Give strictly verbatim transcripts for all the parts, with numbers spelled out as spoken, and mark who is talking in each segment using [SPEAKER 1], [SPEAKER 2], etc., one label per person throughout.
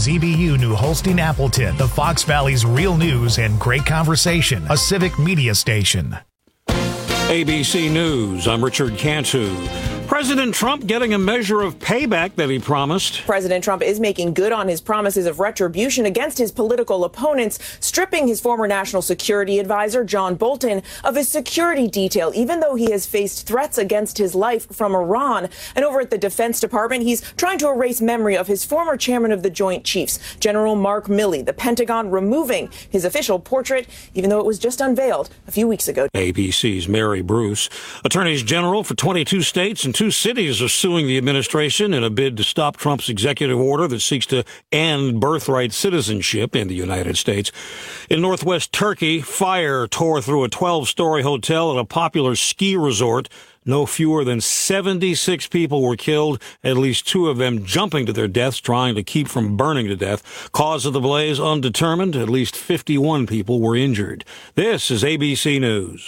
[SPEAKER 1] Z B U New Holstein Appleton, the Fox Valley's real news and great conversation, a civic media station.
[SPEAKER 2] A B C News, I'm Richard Cantu. President Trump getting a measure of payback that he promised.
[SPEAKER 3] President Trump is making good on his promises of retribution against his political opponents, stripping his former national security advisor, John Bolton, of his security detail, even though he has faced threats against his life from Iran. And over at the Defense Department, he's trying to erase memory of his former chairman of the Joint Chiefs, General Mark Milley, the Pentagon removing his official portrait, even though it was just unveiled a few weeks ago.
[SPEAKER 2] A B C's Mary Bruce. Attorneys general for twenty-two states and two cities are suing the administration in a bid to stop Trump's executive order that seeks to end birthright citizenship in the United States. In northwest Turkey, fire tore through a twelve-story hotel at a popular ski resort. No fewer than seventy-six people were killed, at least two of them jumping to their deaths, trying to keep from burning to death. Cause of the blaze undetermined. At least fifty-one people were injured. This is A B C News.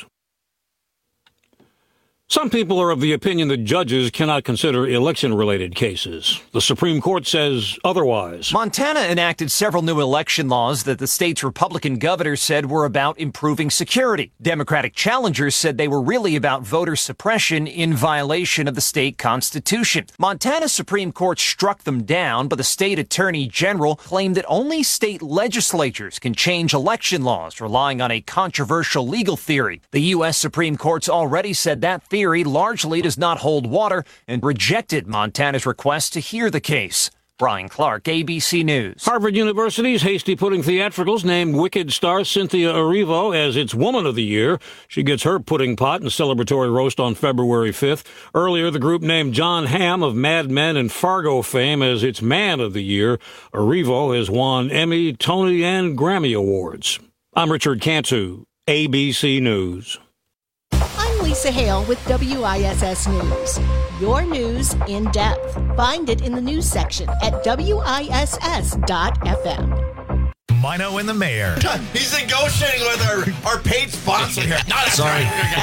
[SPEAKER 2] Some people are of the opinion that judges cannot consider election-related cases. The Supreme Court says otherwise.
[SPEAKER 4] Montana enacted several new election laws that the state's Republican governor said were about improving security. Democratic challengers said they were really about voter suppression in violation of the state constitution. Montana's Supreme Court struck them down, but the state attorney general claimed that only state legislatures can change election laws, relying on a controversial legal theory. The U S Supreme Court's already said that theory theory largely does not hold water and rejected Montana's request to hear the case. Brian Clark, A B C News.
[SPEAKER 2] Harvard University's Hasty Pudding Theatricals named Wicked star Cynthia Erivo as its Woman of the Year. She gets her pudding pot and celebratory roast on February fifth. Earlier, the group named John Hamm of Mad Men and Fargo fame as its Man of the Year. Erivo has won Emmy, Tony, and Grammy Awards. I'm Richard Cantu, A B C News.
[SPEAKER 5] Lisa Hale with W I S S News. Your news in depth. Find it in the news section at W I S S dot F M.
[SPEAKER 1] Mino and the Mayor.
[SPEAKER 6] He's negotiating with our, our paid sponsor here. No,
[SPEAKER 7] Sorry.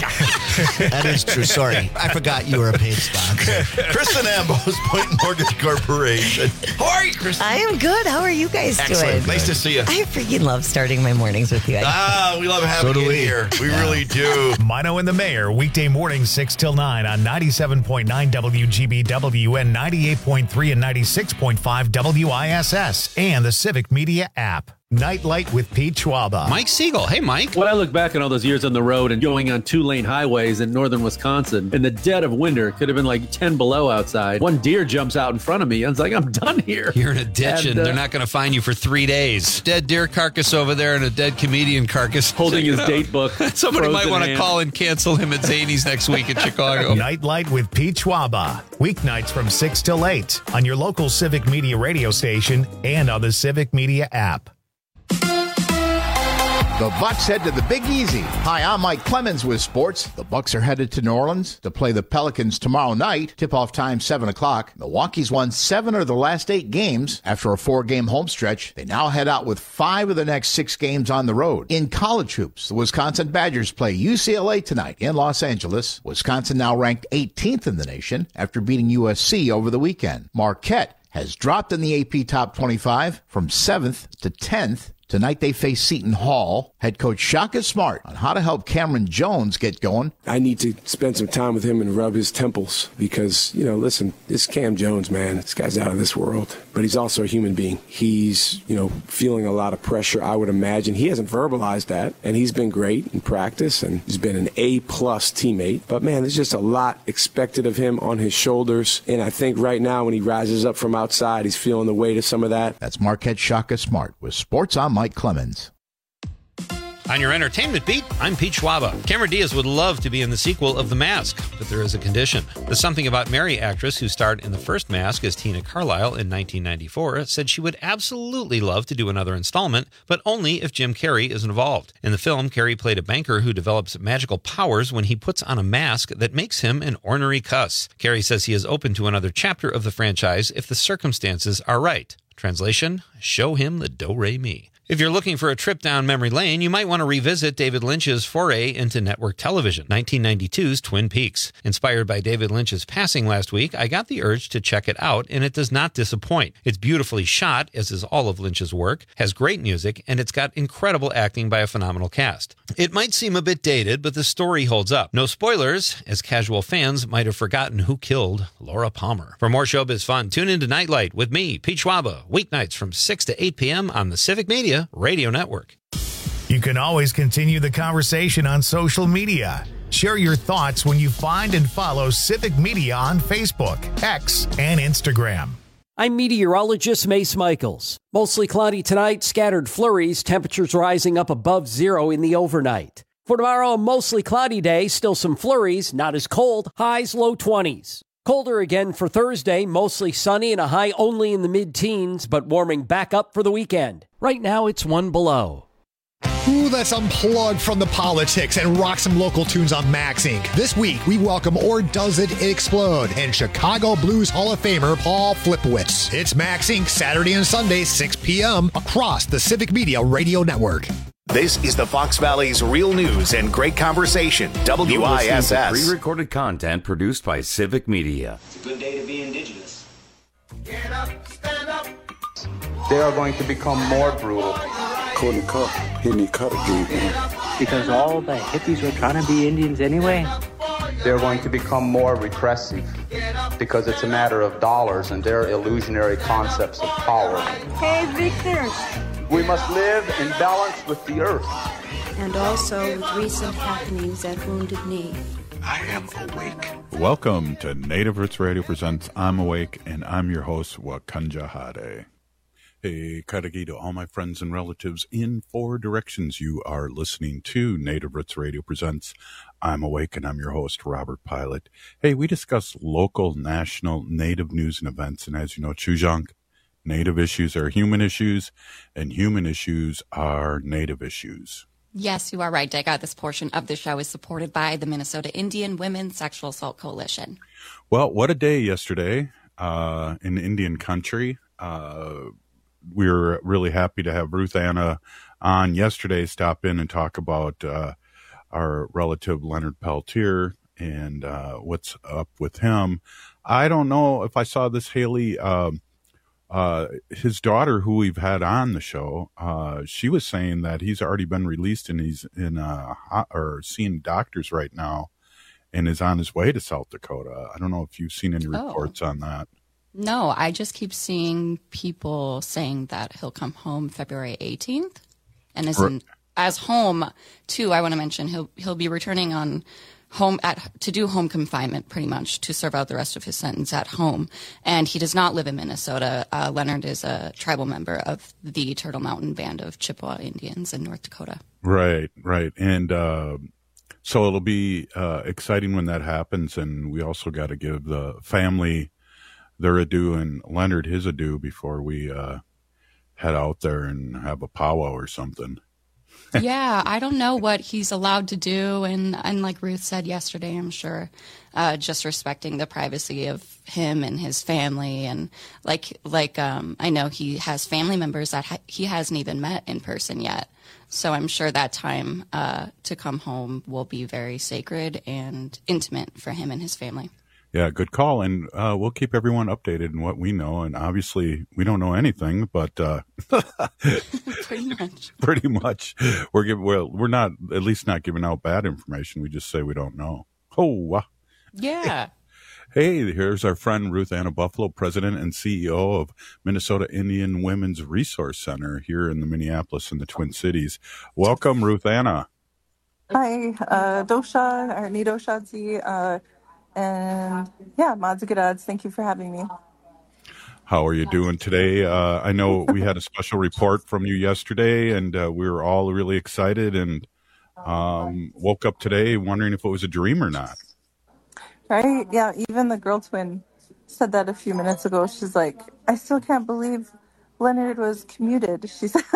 [SPEAKER 7] That is true. Sorry. I forgot you were a paid sponsor.
[SPEAKER 6] Kristen Ambos, Point Mortgage Corporation. How are you, Kristen?
[SPEAKER 8] I am good. How are you guys
[SPEAKER 6] Excellent.
[SPEAKER 8] doing?
[SPEAKER 6] Nice to see you.
[SPEAKER 8] I freaking love starting my mornings with you.
[SPEAKER 6] Ah, we love having
[SPEAKER 7] So
[SPEAKER 6] you
[SPEAKER 7] do we.
[SPEAKER 6] here. We yeah. really do.
[SPEAKER 1] Mino and the Mayor, weekday mornings six till nine on ninety-seven point nine W G B W and ninety-eight point three and ninety-six point five W I S S and the Civic Media app. Nightlight with Pete Schwaba.
[SPEAKER 9] Mike Siegel. Hey, Mike.
[SPEAKER 10] When I look back on all those years on the road and going on two-lane highways in northern Wisconsin, in the dead of winter, could have been like ten below outside. One deer jumps out in front of me. I was like, I'm done here.
[SPEAKER 9] You're in a ditch, and, and uh, they're not going to find you for three days. Dead deer carcass over there and a dead comedian carcass.
[SPEAKER 10] Holding his date book.
[SPEAKER 9] Somebody might want to call and cancel him at Zany's next week in Chicago.
[SPEAKER 1] Nightlight with Pete Schwaba. Weeknights from six till eight on your local Civic Media radio station and on the Civic Media app.
[SPEAKER 11] The Bucks head to the Big Easy. Hi, I'm Mike Clemens with sports. The Bucks are headed to New Orleans to play the Pelicans tomorrow night. Tip-off time, seven o'clock. Milwaukee's won seven of the last eight games after a four-game home stretch. They now head out with five of the next six games on the road. In college hoops, the Wisconsin Badgers play U C L A tonight in Los Angeles. Wisconsin now ranked eighteenth in the nation after beating U S C over the weekend. Marquette has dropped in the A P Top twenty-five from seventh to tenth. Tonight they face Seton Hall. Head coach Shaka Smart on how to help Cameron Jones get going.
[SPEAKER 12] I need to spend some time with him and rub his temples because, you know, listen, this Cam Jones, man, this guy's out of this world. But he's also a human being. He's, you know, feeling a lot of pressure, I would imagine. He hasn't verbalized that, and he's been great in practice, and he's been an A-plus teammate. But, man, there's just a lot expected of him on his shoulders. And I think right now when he rises up from outside, he's feeling the weight of some of that.
[SPEAKER 11] That's Marquette Shaka Smart with Sports on Mike Clemens.
[SPEAKER 9] On your entertainment beat, I'm Pete Schwaba. Cameron Diaz would love to be in the sequel of The Mask, but there is a condition. The Something About Mary actress who starred in the first Mask as Tina Carlisle in nineteen ninety-four said she would absolutely love to do another installment, but only if Jim Carrey is involved. In the film, Carrey played a banker who develops magical powers when he puts on a mask that makes him an ornery cuss. Carrey says he is open to another chapter of the franchise if the circumstances are right. Translation, show him the do-re-mi. If you're looking for a trip down memory lane, you might want to revisit David Lynch's foray into network television, nineteen ninety-two's Twin Peaks. Inspired by David Lynch's passing last week, I got the urge to check it out, and it does not disappoint. It's beautifully shot, as is all of Lynch's work, has great music, and it's got incredible acting by a phenomenal cast. It might seem a bit dated, but the story holds up. No spoilers, as casual fans might have forgotten who killed Laura Palmer. For more showbiz fun, tune into Nightlight with me, Pete Schwaba, weeknights from six to eight p.m. on the Civic Media Radio Network.
[SPEAKER 1] You can always continue the conversation on social media. Share your thoughts when you find and follow Civic Media on Facebook, X, and Instagram.
[SPEAKER 13] I'm meteorologist Mace Michaels. Mostly cloudy tonight, scattered flurries, temperatures rising up above zero in the overnight. For tomorrow, a mostly cloudy day, still some flurries, not as cold, highs low twenties. Colder again for Thursday, mostly sunny and a high only in the mid-teens, but warming back up for the weekend. Right now, it's one below.
[SPEAKER 14] Ooh, let's unplug from the politics and rock some local tunes on Max Incorporated. This week, we welcome Or Does It Explode and Chicago Blues Hall of Famer Paul Flipowitz. It's Max Incorporated Saturday and Sunday, six p.m. across the Civic Media Radio Network.
[SPEAKER 15] This is the Fox Valley's real news and great conversation, W I S S.
[SPEAKER 16] Pre-recorded content produced by Civic Media.
[SPEAKER 17] It's a good day to be indigenous.
[SPEAKER 18] Get up, stand up.
[SPEAKER 19] They are going to become more brutal.
[SPEAKER 12] Cody Cup, hitting cut again.
[SPEAKER 20] Because all the hippies were trying to be Indians anyway.
[SPEAKER 19] They're going to become more repressive because it's a matter of dollars and their illusionary concepts of power.
[SPEAKER 21] Hey, Victor.
[SPEAKER 19] We must live in balance with the earth.
[SPEAKER 21] And also with recent happenings at Wounded Knee.
[SPEAKER 22] I am awake. Welcome to Native Roots Radio Presents I'm Awake, and I'm your host, Wakanja Hade. Hey, Karagi to all my friends and relatives in four directions. You are listening to Native Roots Radio Presents I'm Awake, and I'm your host, Robert Pilot. Hey, we discuss local, national, Native news and events, and as you know, Chujang, Native issues are human issues, and human issues are Native issues.
[SPEAKER 23] Yes, you are right, Dega. This portion of the show is supported by the Minnesota Indian Women's Sexual Assault Coalition.
[SPEAKER 22] Well, what a day yesterday uh, in Indian country. Uh, we were really happy to have Ruth Anna on yesterday, stop in and talk about uh, our relative Leonard Peltier and uh, what's up with him. I don't know if I saw this, Haley. Um, Uh, his daughter, who we've had on the show, uh, she was saying that he's already been released and he's in uh, or seeing doctors right now and is on his way to South Dakota. I don't know if you've seen any reports oh. on that.
[SPEAKER 23] No, I just keep seeing people saying that he'll come home February eighteenth. And as, in, as home, too, I want to mention he'll he'll be returning on home at to do home confinement, pretty much, to serve out the rest of his sentence at home. And he does not live in Minnesota. Uh, Leonard is a tribal member of the Turtle Mountain Band of Chippewa Indians in North Dakota.
[SPEAKER 22] Right, right. And uh, so it'll be uh, exciting when that happens. And we also got to give the family their adieu and Leonard his adieu before we uh, head out there and have a powwow or something.
[SPEAKER 23] Yeah, I don't know what he's allowed to do. And, and like Ruth said yesterday, I'm sure, uh, just respecting the privacy of him and his family. And like, like um, I know he has family members that ha- he hasn't even met in person yet. So I'm sure that time uh, to come home will be very sacred and intimate for him and his family.
[SPEAKER 22] Yeah, good call. And uh, we'll keep everyone updated in what we know. And obviously, we don't know anything, but uh,
[SPEAKER 23] pretty much.
[SPEAKER 22] Pretty much, we're giving. Well, we're not at least not giving out bad information. We just say we don't know. Oh, uh.
[SPEAKER 23] yeah.
[SPEAKER 22] Hey, here's our friend Ruth Anna Buffalo, president and C E O of Minnesota Indian Women's Resource Center here in the Minneapolis and the Twin Cities. Welcome, Ruth Anna.
[SPEAKER 24] Hi, uh, Dosha, or Nidoshazi, uh And yeah, Mazagadads, thank you for having me.
[SPEAKER 22] How are you doing today? Uh, I know we had a special report from you yesterday, and uh, we were all really excited and um, woke up today wondering if it was a dream or not.
[SPEAKER 24] Right? Yeah, even the girl twin said that a few minutes ago. She's like, I still can't believe Leonard was commuted, she said.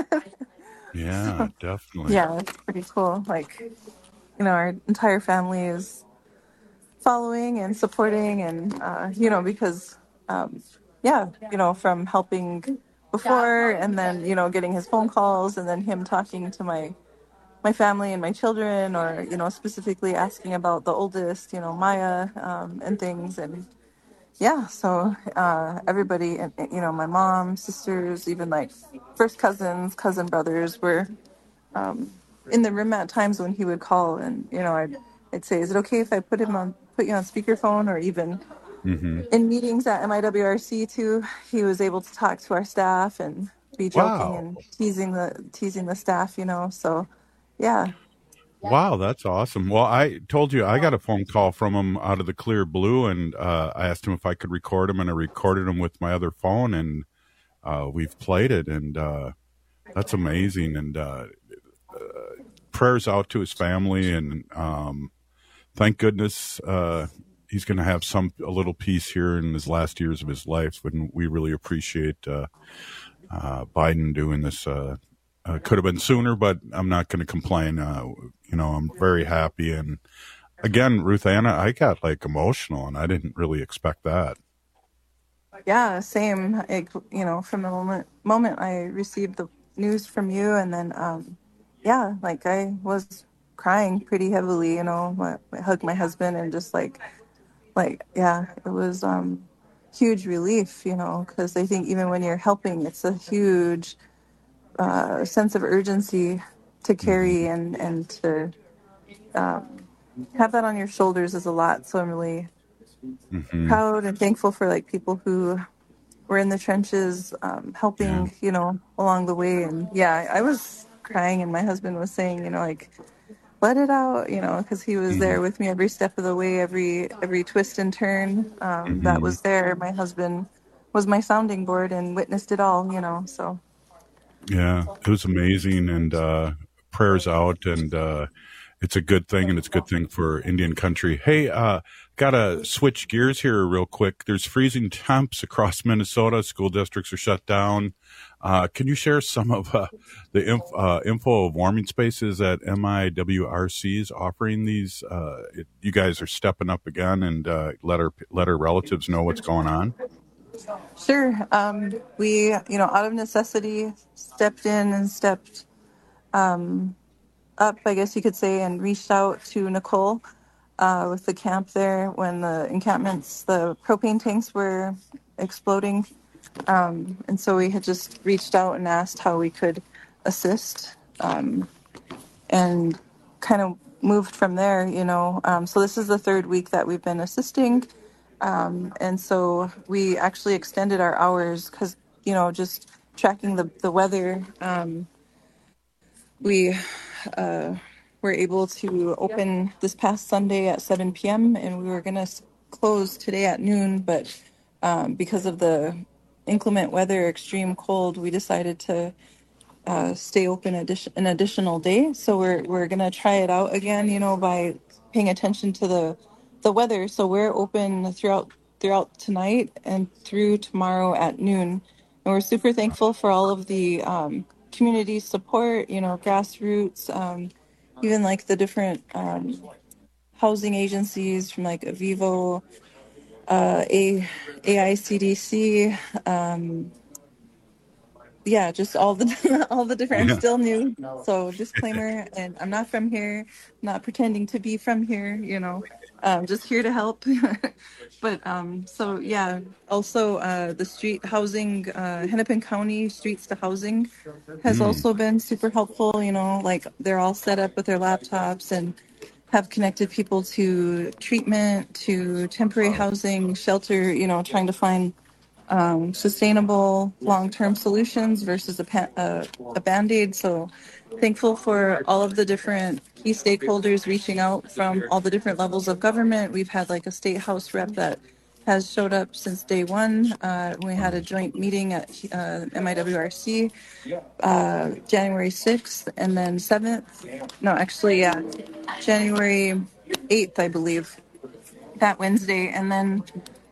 [SPEAKER 22] Yeah, so, definitely.
[SPEAKER 24] Yeah, it's pretty cool. Like, you know, our entire family is following and supporting and, uh, you know, because, um, yeah, you know, from helping before, and then, you know, getting his phone calls, and then him talking to my my family and my children, or, you know, specifically asking about the oldest, you know, Maya, um, and things. And yeah, so uh, everybody, and you know, my mom, sisters, even like first cousins, cousin brothers were um, in the room at times when he would call. And, you know, I'd, I'd say, is it okay if I put him on, put you on speakerphone? Or even
[SPEAKER 22] Mm-hmm.
[SPEAKER 24] in meetings at M I W R C too, he was able to talk to our staff and be joking
[SPEAKER 22] Wow.
[SPEAKER 24] and teasing the teasing the staff, you know. So, yeah.
[SPEAKER 22] Wow, that's awesome. Well, I told you I got a phone call from him out of the clear blue, and uh, I asked him if I could record him, and I recorded him with my other phone, and uh, we've played it, and uh, that's amazing. And uh, uh, prayers out to his family, and um, thank goodness uh, he's going to have some a little peace here in his last years of his life. And we really appreciate uh, uh, Biden doing this. Uh, uh, could have been sooner, but I'm not going to complain. Uh, you know, I'm very happy. And again, Ruth Anna, I got like emotional, and I didn't really expect that.
[SPEAKER 24] Yeah, same. Like, you know, from the moment moment I received the news from you, and then um, yeah, like I was crying pretty heavily. You know, I, I hugged my husband and just like, like yeah, it was um, huge relief. You know, because I think even when you're helping, it's a huge uh, sense of urgency to carry, and and to um, have that on your shoulders is a lot. So I'm really
[SPEAKER 22] Mm-hmm.
[SPEAKER 24] proud and thankful for like people who were in the trenches, um, helping,
[SPEAKER 22] Yeah.
[SPEAKER 24] you know, along the way. And yeah, I was crying, and my husband was saying, you know, like, let it out, you know, because he was
[SPEAKER 22] Mm-hmm.
[SPEAKER 24] there with me every step of the way, every every twist and turn um,
[SPEAKER 22] Mm-hmm.
[SPEAKER 24] that was there. My husband was my sounding board and witnessed it all, you know. So
[SPEAKER 22] Yeah, it was amazing, and uh, prayers out, and uh, it's a good thing, and it's a good thing for Indian country. Hey, uh, gotta switch gears here real quick. There's freezing temps across Minnesota. School districts are shut down. Uh, can you share some of uh, the inf- uh, info of warming spaces that M I W R C is offering these? Uh, it, you guys are stepping up again, and uh, let our let our relatives know what's going on.
[SPEAKER 24] sure, um, we, you know, out of necessity, stepped in and stepped um, up, I guess you could say, and reached out to Nicole uh, with the camp there when the encampments, the propane tanks were exploding. Um, and so we had just reached out and asked how we could assist, um, and kind of moved from there, you know. Um, so this is the third week that we've been assisting. Um, and so we actually extended our hours because, you know, just tracking the, the weather, um, we uh, were able to open this past Sunday at seven p.m. and we were going to close today at noon, but um, because of the inclement weather, extreme cold, we decided to uh, stay open addition, an additional day. So we're we're going to try it out again, you know, by paying attention to the the weather. So we're open throughout throughout tonight and through tomorrow at noon. And we're super thankful for all of the um, community support, you know, grassroots, um, even like the different um, housing agencies from like Avivo, uh, A, AICDC, um, yeah, just all the all the different.
[SPEAKER 22] Yeah.
[SPEAKER 24] I'm still new, so disclaimer. And I'm not from here, not pretending to be from here. You know, um, just here to help. But um, so yeah. Also, uh, the street housing, uh, Hennepin County Streets to Housing, has
[SPEAKER 2] Mm.
[SPEAKER 24] also been super helpful. You know, like they're all set up with their laptops and have connected people to treatment, to temporary housing, shelter. You know, trying to find um, sustainable long-term solutions versus a, pa- uh, a band-aid. So thankful for all of the different key stakeholders reaching out from all the different levels of government. We've had like a state house rep that has showed up since day one. Uh, we had a joint meeting at uh, M I W R C uh, January sixth and then seventh. No, actually, yeah, January eighth, I believe, that Wednesday. And then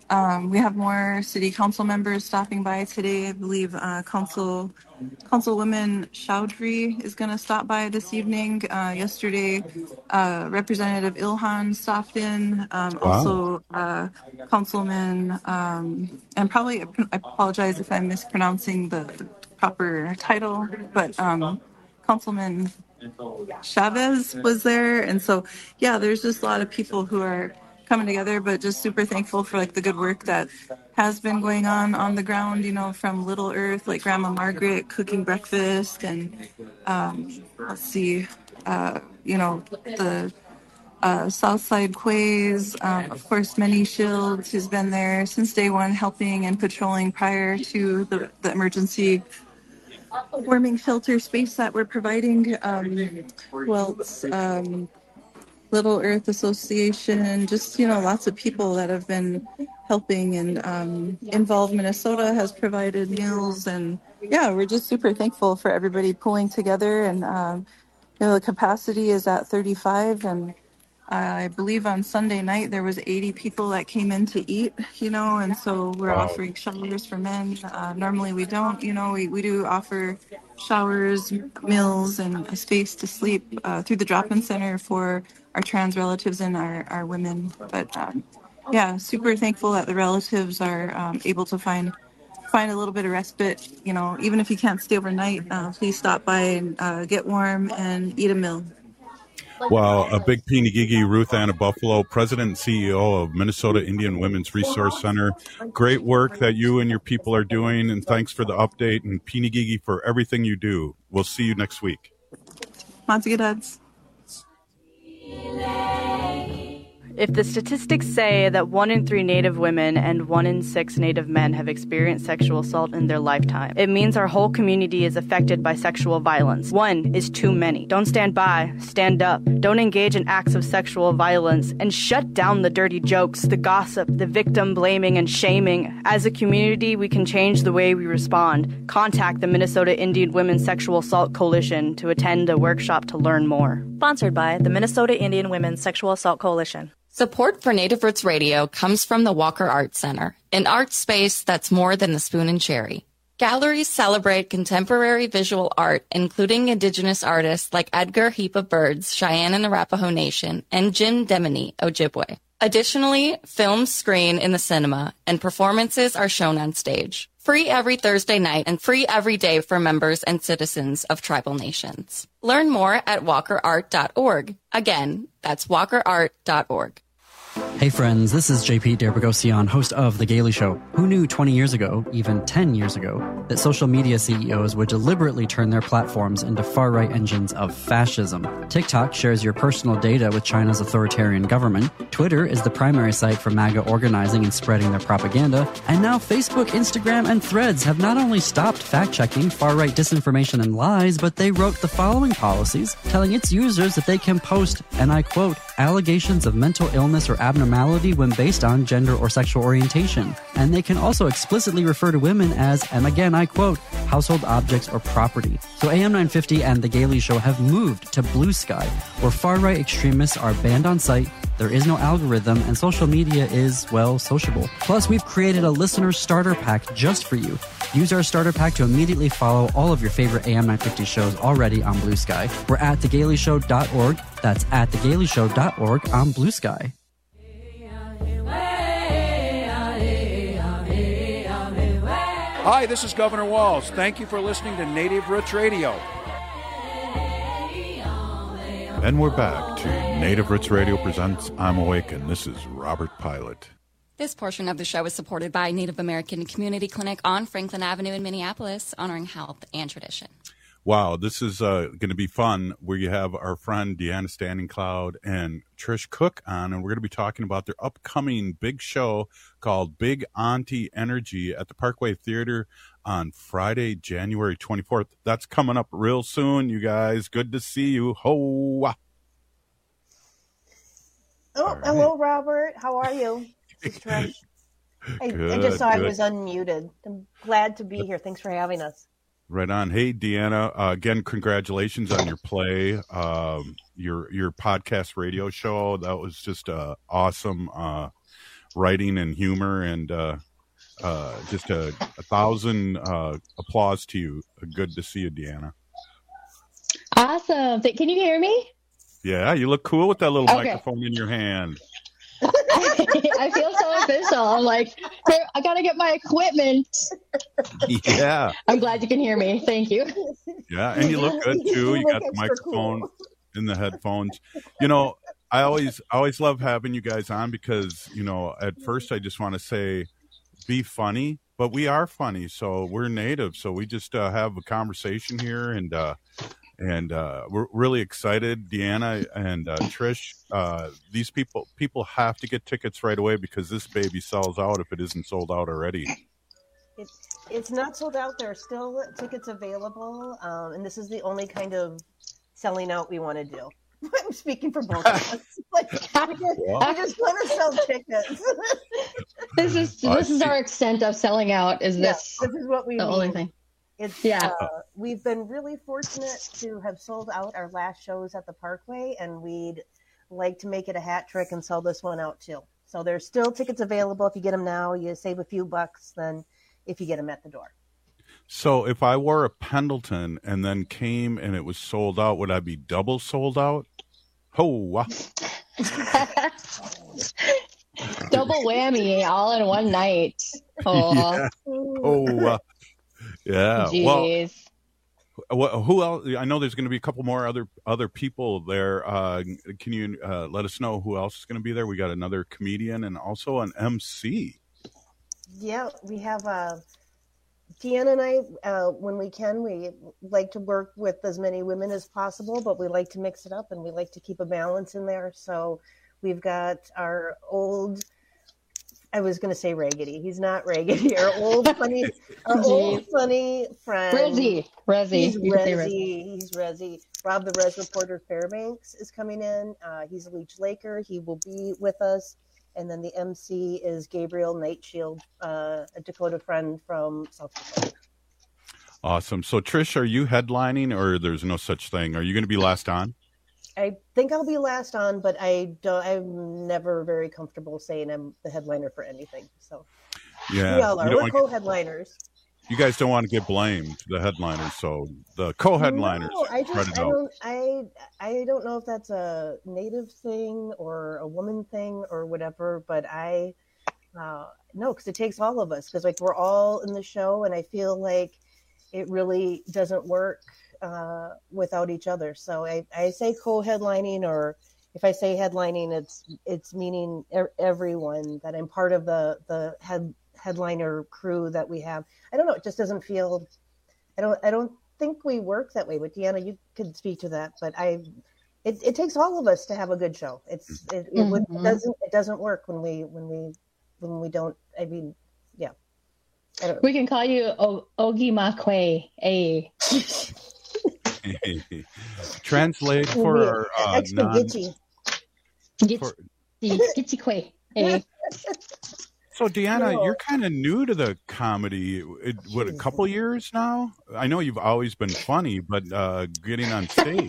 [SPEAKER 24] Um, we have more city council members stopping by today. I believe uh, Council Councilwoman Chowdhury is going to stop by this evening. Uh, yesterday, uh, Representative Ilhan stopped in. Um,
[SPEAKER 22] Wow.
[SPEAKER 24] Also, uh, Councilman, um, and probably I apologize if I'm mispronouncing the, the proper title, but um, Councilman Chavez was there. And so, yeah, there's just a lot of people who are coming together, but just super thankful for like the good work that has been going on on the ground, you know, from Little Earth, like Grandma Margaret cooking breakfast and um, let's see, uh, you know, the uh, Southside Quays, um, of course, Minnie Shields, who's been there since day one helping and patrolling prior to the, the emergency warming shelter space that we're providing. Um, well, um, Little Earth Association, just, you know, lots of people that have been helping, and um, Involve Minnesota has provided meals, and yeah, we're just super thankful for everybody pulling together. And um, you know, the capacity is at thirty-five, and I believe on Sunday night there was eighty people that came in to eat, you know, and so we're
[SPEAKER 22] Wow.
[SPEAKER 24] offering showers for men. Uh, normally we don't, you know, we, we do offer showers, meals, and a space to sleep uh, through the drop-in center for our trans relatives and our, our women. But um, yeah, super thankful that the relatives are um, able to find find a little bit of respite. You know, even if you can't stay overnight, uh, please stop by and uh, get warm and eat a meal.
[SPEAKER 22] Well, a big Pinigigi, Ruth Anna Buffalo, President and C E O of Minnesota Indian Women's Resource Center. Great work that you and your people are doing, and thanks for the update, and Pinigigi for everything you do. We'll see you next week.
[SPEAKER 24] Matzigadats.
[SPEAKER 2] If the statistics say that one in three Native women and one in six Native men have experienced sexual assault in their lifetime, it means our whole community is affected by sexual violence. One is too many. Don't stand by. Stand up. Don't engage in acts of sexual violence, and shut down the dirty jokes, the gossip, the victim blaming and shaming. As a community, we can change the way we respond. Contact the Minnesota Indian Women's Sexual Assault Coalition to attend a workshop to learn more.
[SPEAKER 3] Sponsored by the Minnesota Indian Women's Sexual Assault Coalition.
[SPEAKER 23] Support for Native Roots Radio comes from the Walker Art Center, an art space that's more than a spoon and cherry. Galleries celebrate contemporary visual art, including Indigenous artists like Edgar Heap of Birds, Cheyenne and Arapaho Nation, and Jim Demini, Ojibwe. Additionally, films screen in the cinema, and performances are shown on stage. Free every Thursday night and free every day for members and citizens of tribal nations. Learn more at walker art dot org. Again, that's walker art dot org.
[SPEAKER 4] Hey friends, this is J P Derbogosian, host of The Gaily Show. Who knew twenty years ago, even ten years ago, that social media C E Os would deliberately turn their platforms into far-right engines of fascism? TikTok shares your personal data with China's authoritarian government. Twitter is the primary site for MAGA organizing and spreading their propaganda. And now Facebook, Instagram, and Threads have not only stopped fact-checking far-right disinformation and lies, but they wrote the following policies, telling its users that they can post, and I quote, allegations of mental illness or abnormality when based on gender or sexual orientation. And they can also explicitly refer to women as, and again I quote, household objects or property. So A M nine fifty and The Gaily Show have moved to Blue Sky, where far-right extremists are banned on site, there is no algorithm, and social media is, well, sociable. Plus, we've created a listener starter pack just for you. Use our starter pack to immediately follow all of your favorite A M nine fifty shows already on Blue Sky. We're at the gaily show dot org. That's at the gaily show dot org on Blue Sky.
[SPEAKER 5] Hi, this is Governor Walz. Thank you for listening to Native Roots Radio.
[SPEAKER 22] And we're back to Native Roots Radio presents I'm Awake, and this is Robert Pilot.
[SPEAKER 23] This portion of the show is supported by Native American Community Clinic on Franklin Avenue in Minneapolis, honoring health and tradition.
[SPEAKER 22] Wow, this is uh, going to be fun. We have our friend Deanna Standing Cloud and Trish Cook on, and we're going to be talking about their upcoming big show called Big Auntie Energy at the Parkway Theater on Friday, January twenty-fourth. That's coming up real soon, you guys. Good to see you. Ho!
[SPEAKER 25] Oh, right. Hello, Robert. How are you? This is Trish. I, good, I just saw good. I was unmuted. I'm glad to be here. Thanks for having us.
[SPEAKER 22] Right on. Hey, Deanna, uh, again, congratulations on your play, um, your your podcast radio show. That was just uh, awesome. Uh, writing and humor, and uh, uh, just a, a thousand uh, applause to you. Good to see you, Deanna.
[SPEAKER 6] Awesome. Can you hear me?
[SPEAKER 22] Yeah, you look cool with that little
[SPEAKER 6] Okay.
[SPEAKER 22] microphone in your hand.
[SPEAKER 6] I feel so official. I'm like, "Here, I got to get my equipment."
[SPEAKER 22] Yeah,
[SPEAKER 6] I'm glad you can hear me. Thank you.
[SPEAKER 22] yeah, and you look good too. You got the microphone and the headphones. You know, I always, I always love having you guys on because, you know, at first I just want to say, be funny, but we are funny. So we're native. So we just uh, have a conversation here, and uh, and uh, we're really excited, Deanna and uh, Trish. Uh, these people, people have to get tickets right away because this baby sells out if it isn't sold out already.
[SPEAKER 25] It, it's not sold out. There are still tickets available, um, and this is the only kind of selling out we want to do. I'm speaking for both of us. Like, I just, I just want to sell tickets.
[SPEAKER 6] This is this is our extent of selling out. Is this?
[SPEAKER 25] Yeah, this is what we
[SPEAKER 6] the
[SPEAKER 25] mean.
[SPEAKER 6] only thing?
[SPEAKER 25] It's,
[SPEAKER 6] Yeah.
[SPEAKER 25] uh, we've been really fortunate to have sold out our last shows at the Parkway, and we'd like to make it a hat trick and sell this one out too. So there's still tickets available. If you get them now, you save a few bucks than if you get them at the door.
[SPEAKER 22] So if I wore a Pendleton and then came and it was sold out, would I be double sold out? Oh, wow.
[SPEAKER 6] Double whammy all in one night. Oh,
[SPEAKER 22] Yeah. Oh, uh, yeah.
[SPEAKER 6] Jeez.
[SPEAKER 22] Well, wh- who else? I know there's going to be a couple more other other people there. Uh, can you uh, let us know who else is going to be there? We got another comedian and also an M C.
[SPEAKER 25] Yeah, we have uh, Deanna and I, uh, when we can, we like to work with as many women as possible, but we like to mix it up and we like to keep a balance in there. So we've got our old, I was going to say raggedy. He's not raggedy. Our old funny, our old funny friend.
[SPEAKER 6] Rezzy. Rezzy.
[SPEAKER 25] He's
[SPEAKER 6] You can say
[SPEAKER 25] Rezzy. He's Rezzy. Rob the Rez Reporter Fairbanks is coming in. Uh, he's a Leech Laker. He will be with us. And then the M C is Gabriel Nightshield, uh, a Dakota friend from South Dakota.
[SPEAKER 22] Awesome. So Trish, are you headlining or there's no such thing? Are you going to be last on?
[SPEAKER 25] I think I'll be last on, but I don't. I'm never very comfortable saying I'm the headliner for anything. So
[SPEAKER 22] Yeah.
[SPEAKER 25] we all are.
[SPEAKER 22] You don't
[SPEAKER 25] We're
[SPEAKER 22] want-
[SPEAKER 25] co-headliners.
[SPEAKER 22] You guys don't want to get blamed, the headliners. So the co-headliners.
[SPEAKER 25] No, I
[SPEAKER 22] try
[SPEAKER 25] just
[SPEAKER 22] to
[SPEAKER 25] I
[SPEAKER 22] know.
[SPEAKER 25] don't I I don't know if that's a native thing or a woman thing or whatever, but I uh, no, because it takes all of us. Because like we're all in the show, and I feel like it really doesn't work uh, without each other. So I, I say co-headlining, or if I say headlining, it's it's meaning er- everyone that I'm part of the the head headliner crew that we have. I don't know. It just doesn't feel. I don't. I don't think we work that way. But Deanna, you could speak to that. But I, it, it takes all of us to have a good show. It's it, it, would,
[SPEAKER 6] Mhm.
[SPEAKER 25] it doesn't it doesn't work when we when we when we don't. I mean, yeah. I don't,
[SPEAKER 6] We can call you o- Ogie Makwe. Hey.
[SPEAKER 22] Translate for our uh,
[SPEAKER 25] extra
[SPEAKER 22] non.
[SPEAKER 25] gitchy.
[SPEAKER 6] Gitchy Gitchy Kwe. Hey.
[SPEAKER 22] So Deanna,
[SPEAKER 25] No.
[SPEAKER 22] you're kind of new to the comedy. It, what, a couple years now? I know you've always been funny, but uh, getting on stage.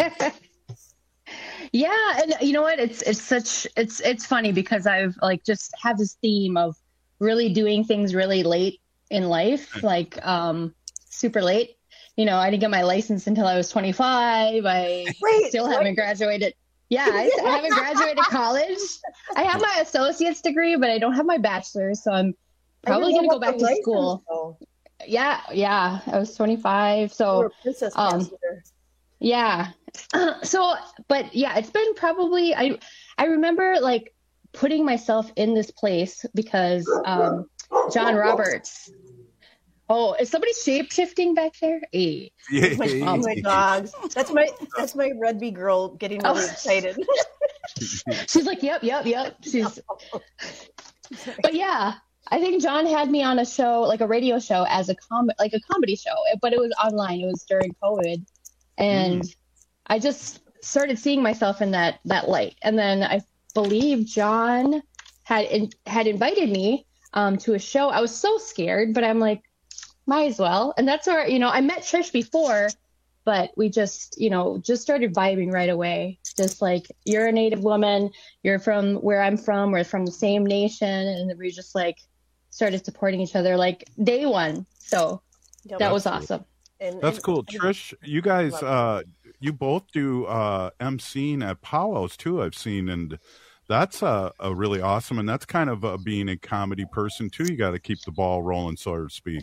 [SPEAKER 6] Yeah, and you know what? It's it's such it's it's funny because I've like just have this theme of really doing things really late in life, like um super late. You know, I didn't get my license until I was twenty-five. I
[SPEAKER 25] Wait,
[SPEAKER 6] still
[SPEAKER 25] what?
[SPEAKER 6] haven't graduated. Yeah, I, I haven't graduated college. I have my associate's degree, but I don't have my bachelor's, so I'm probably
[SPEAKER 25] I didn't
[SPEAKER 6] going to
[SPEAKER 25] know
[SPEAKER 6] go
[SPEAKER 25] about
[SPEAKER 6] back
[SPEAKER 25] the
[SPEAKER 6] to school.
[SPEAKER 25] license, though.
[SPEAKER 6] Yeah, yeah. I was twenty-five, so
[SPEAKER 25] You're a princess
[SPEAKER 6] um,
[SPEAKER 25] passenger.
[SPEAKER 6] yeah. So, but yeah, it's been probably I I remember like putting myself in this place because um, John Roberts. Oh, is somebody shape shifting back there? Hey.
[SPEAKER 25] That's my, oh, my dogs. That's my that's my rugby girl getting really
[SPEAKER 6] Oh.
[SPEAKER 25] excited.
[SPEAKER 6] She's like, yep, yep, yep. She's, but yeah, I think John had me on a show, like a radio show, as a com, like a comedy show, but it was online. It was during COVID, and
[SPEAKER 22] Mm.
[SPEAKER 6] I just started seeing myself in that that light. And then I believe John had in, had invited me um, to a show. I was so scared, but I'm like, might as well. And that's where, you know, I met Trish before, but we just, you know, just started vibing right away. just like, you're a Native woman, you're from where I'm from, we're from the same nation, and we just like started supporting each other like day one. So yep. that was
[SPEAKER 22] cool.
[SPEAKER 6] awesome.
[SPEAKER 22] And, That's and, cool. And, Trish, you guys, uh, you both do uh, emceeing at powwows too, I've seen, and that's uh, a really awesome, and that's kind of uh, being a comedy person too. You got to keep the ball rolling, so to speak.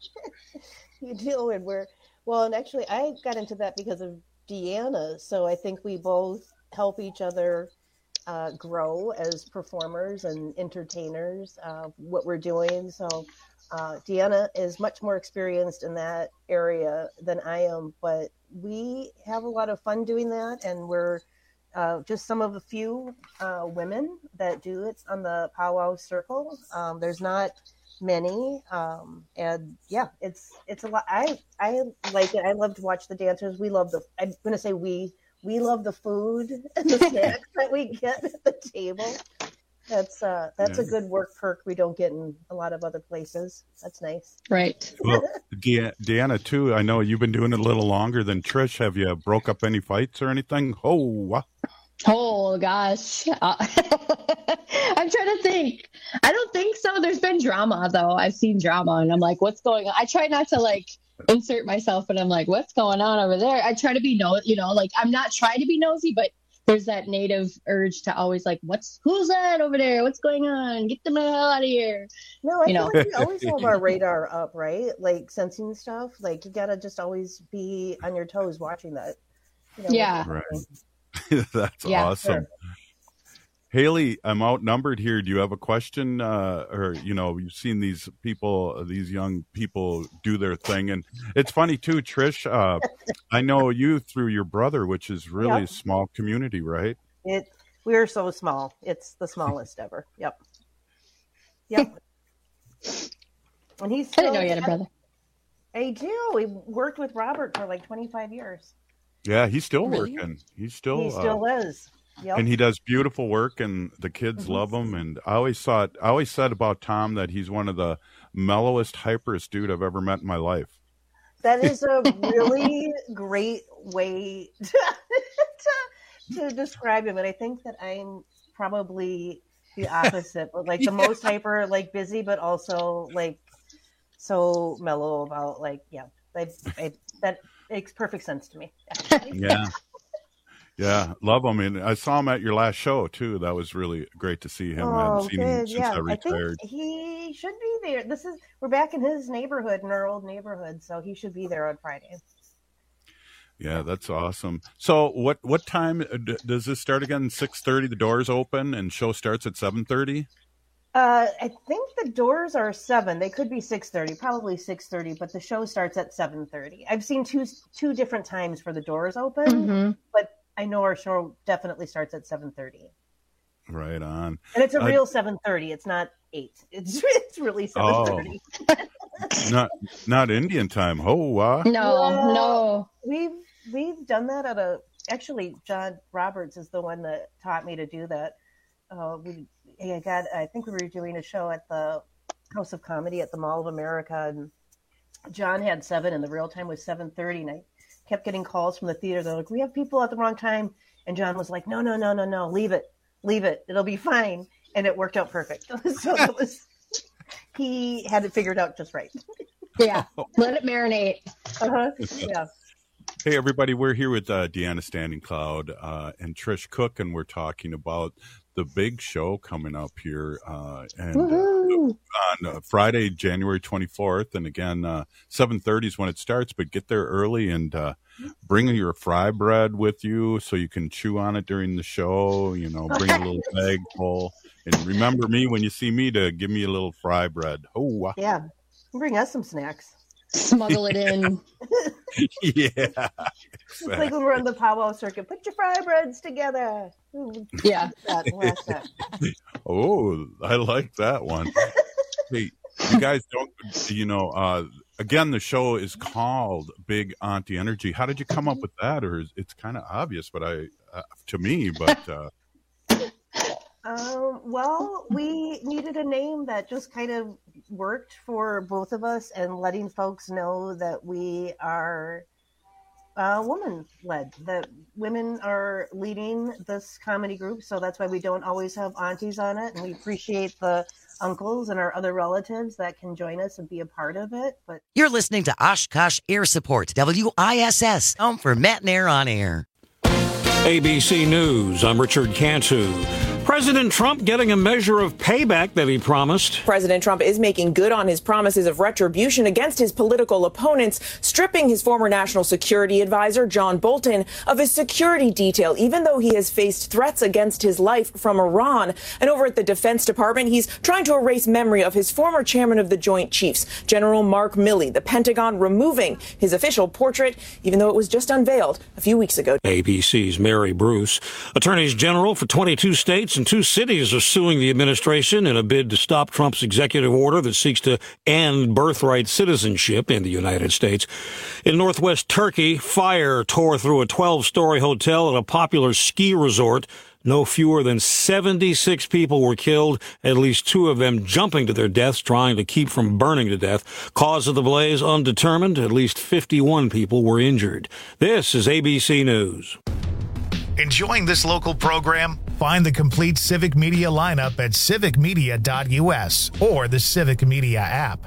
[SPEAKER 25] You do, and we're, well, and actually I got into that because of Deanna, so I think we both help each other uh, grow as performers and entertainers, uh, what we're doing. So uh, Deanna is much more experienced in that area than I am, but we have a lot of fun doing that, and we're uh, just some of the few uh, women that do it on the powwow circle. Um, there's not many, um, and yeah, it's it's a lot. I I like it. I love to watch the dancers. We love the. I'm going to say we we love the food and the snacks that we get at the table. That's uh that's yeah. a good work perk we don't get in a lot of other places. That's nice.
[SPEAKER 6] Right.
[SPEAKER 22] Well, De- Deanna too. I know you've been doing it a little longer than Trish. Have you broke up any fights or anything? Oh.
[SPEAKER 6] Oh gosh. Uh, I'm trying to think. I don't think so. There's been drama though. I've seen drama and I'm like, what's going on? I try not to like insert myself, but I'm like, what's going on over there? I try to be no, you know, like I'm not trying to be nosy, but there's that native urge to always like, what's who's that over there? What's going on? Get the hell out of here.
[SPEAKER 25] No, I
[SPEAKER 6] you
[SPEAKER 25] feel
[SPEAKER 6] know?
[SPEAKER 25] like we always have our radar up, right? Like sensing stuff. Like you gotta just always be on your toes watching that.
[SPEAKER 6] You know, yeah.
[SPEAKER 22] Right. That's
[SPEAKER 6] yeah,
[SPEAKER 22] awesome.
[SPEAKER 6] Sure.
[SPEAKER 22] Haley, I'm outnumbered here. Do you have a question? Uh, or, you know, you've seen these people, these young people do their thing. And it's funny too, Trish, uh, I know you through your brother, which is really yep. a small community, right?
[SPEAKER 25] It, we're so small. It's the smallest ever. Yep. Yep. And he's still,
[SPEAKER 6] I didn't know you had a brother.
[SPEAKER 25] I do. We worked with Robert for like twenty-five years.
[SPEAKER 22] Yeah, he's still
[SPEAKER 25] really?
[SPEAKER 22] working. He's still,
[SPEAKER 25] he still uh, is. Yep.
[SPEAKER 22] And he does beautiful work, and the kids mm-hmm. love him. And I always thought, I always said about Tom that he's one of the mellowest, hyperest dude I've ever met in my life.
[SPEAKER 25] That is a really great way to, to, to describe him. And I think that I'm probably the opposite, but like the yeah. most hyper, like busy, but also like so mellow about like, yeah, I, I, that makes perfect sense to me. Actually.
[SPEAKER 22] Yeah. Yeah, love him. And I saw him at your last show, too. That was really great to see him.
[SPEAKER 25] Oh,
[SPEAKER 22] I haven't seen
[SPEAKER 25] good.
[SPEAKER 22] him since
[SPEAKER 25] yeah.
[SPEAKER 22] I retired.
[SPEAKER 25] I think he should be there. This is We're back in his neighborhood, in our old neighborhood, so he should be there on Friday.
[SPEAKER 22] Yeah, that's awesome. So what what time does this start again? six thirty, the doors open, and show starts at seven thirty?
[SPEAKER 25] Uh, I think the doors are seven. They could be six thirty, probably six thirty, but the show starts at seven thirty. I've seen two two different times for the doors open,
[SPEAKER 6] mm-hmm.
[SPEAKER 25] but I know our show definitely starts at seven thirty.
[SPEAKER 22] Right on.
[SPEAKER 25] And it's a real uh, seven thirty. It's not eight. It's it's really seven thirty.
[SPEAKER 22] Oh. not not Indian time. Oh, wow.
[SPEAKER 6] No,
[SPEAKER 25] yeah.
[SPEAKER 6] no.
[SPEAKER 25] We've we've done that at a actually John Roberts is the one that taught me to do that. Uh, we I got I think we were doing a show at the House of Comedy at the Mall of America, and John had seven and the real time was seven thirty, and I kept getting calls from the theater. They're like, we have people at the wrong time. And John was like, no, no, no, no, no, leave it, leave it. It'll be fine. And it worked out perfect. So it was, he had it figured out just right.
[SPEAKER 6] Yeah. Let it marinate.
[SPEAKER 25] Uh-huh. Yeah.
[SPEAKER 22] Hey, everybody. We're here with uh, Deanna Standing Cloud uh, and Trish Cook, and we're talking about the big show coming up here uh, and uh, on uh, Friday, January twenty-fourth. And again, uh, seven thirty is when it starts, but get there early and uh, bring your fry bread with you so you can chew on it during the show. You know, bring a little bag full. And remember me when you see me to give me a little fry bread. Oh, wow.
[SPEAKER 25] Yeah. Bring us some snacks.
[SPEAKER 6] Smuggle it in.
[SPEAKER 22] Yeah.
[SPEAKER 25] It's like when we're on the powwow circuit. Put your fry breads together.
[SPEAKER 6] Yeah.
[SPEAKER 22] Oh, I like that one. Hey, you guys don't, you know, uh, again, the show is called Big Auntie Energy. How did you come up with that? Or is, it's kind of obvious, but I, uh, to me, but. Uh...
[SPEAKER 25] Um, well, we needed a name that just kind of worked for both of us and letting folks know that we are uh, woman-led. That women are leading this comedy group, so that's why we don't always have aunties on it, and we appreciate the uncles and our other relatives that can join us and be a part of it. But
[SPEAKER 7] you're listening to Oshkosh Air Support, W I S S, home for Matt and Air on Air.
[SPEAKER 8] A B C News, I'm Richard Cantu. President Trump getting a measure of payback that he promised.
[SPEAKER 9] President Trump is making good on his promises of retribution against his political opponents, stripping his former national security advisor, John Bolton, of his security detail, even though he has faced threats against his life from Iran. And over at the Defense Department, he's trying to erase memory of his former chairman of the Joint Chiefs, General Mark Milley, the Pentagon removing his official portrait, even though it was just unveiled a few weeks ago.
[SPEAKER 8] A B C's Mary Bruce. Attorneys general for twenty-two states and two cities are suing the administration in a bid to stop Trump's executive order that seeks to end birthright citizenship in the United States. In northwest Turkey, fire tore through a twelve-story hotel at a popular ski resort. No fewer than seventy-six people were killed, at least two of them jumping to their deaths, trying to keep from burning to death. Cause of the blaze undetermined. At least fifty-one people were injured. This is A B C News.
[SPEAKER 1] Enjoying this local program? Find the complete Civic Media lineup at civic media dot U S or the Civic Media app.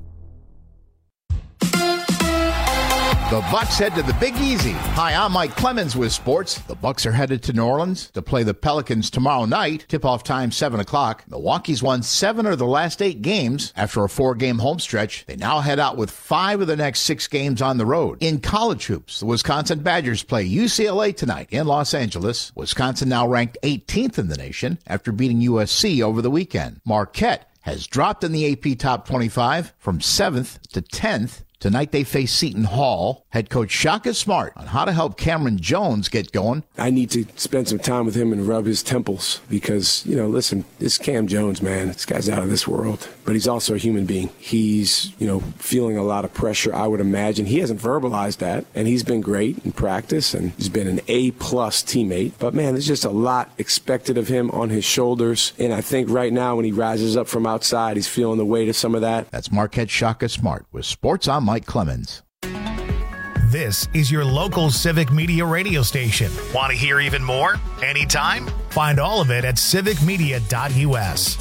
[SPEAKER 10] The Bucks head to the Big Easy. Hi, I'm Mike Clemens with sports. The Bucks are headed to New Orleans to play the Pelicans tomorrow night. Tip-off time, seven o'clock. Milwaukee's won seven of the last eight games after a four-game home stretch. They now head out with five of the next six games on the road. In college hoops, the Wisconsin Badgers play U C L A tonight in Los Angeles. Wisconsin now ranked eighteenth in the nation after beating U S C over the weekend. Marquette has dropped in the A P Top twenty-five from seventh to tenth. Tonight they face Seton Hall. Head coach Shaka Smart on how to help Cameron Jones get going.
[SPEAKER 12] I need to spend some time with him and rub his temples because, you know, listen, this Cam Jones, man, this guy's out of this world. But he's also a human being. He's, you know, feeling a lot of pressure, I would imagine. He hasn't verbalized that, and he's been great in practice, and he's been an A-plus teammate. But, man, there's just a lot expected of him on his shoulders. And I think right now when he rises up from outside, he's feeling the weight of some of that.
[SPEAKER 10] That's Marquette Shaka Smart with Sports on Mike Clemens.
[SPEAKER 1] This is your local Civic Media radio station. Want to hear even more? Anytime? Find all of it at civic media dot U S.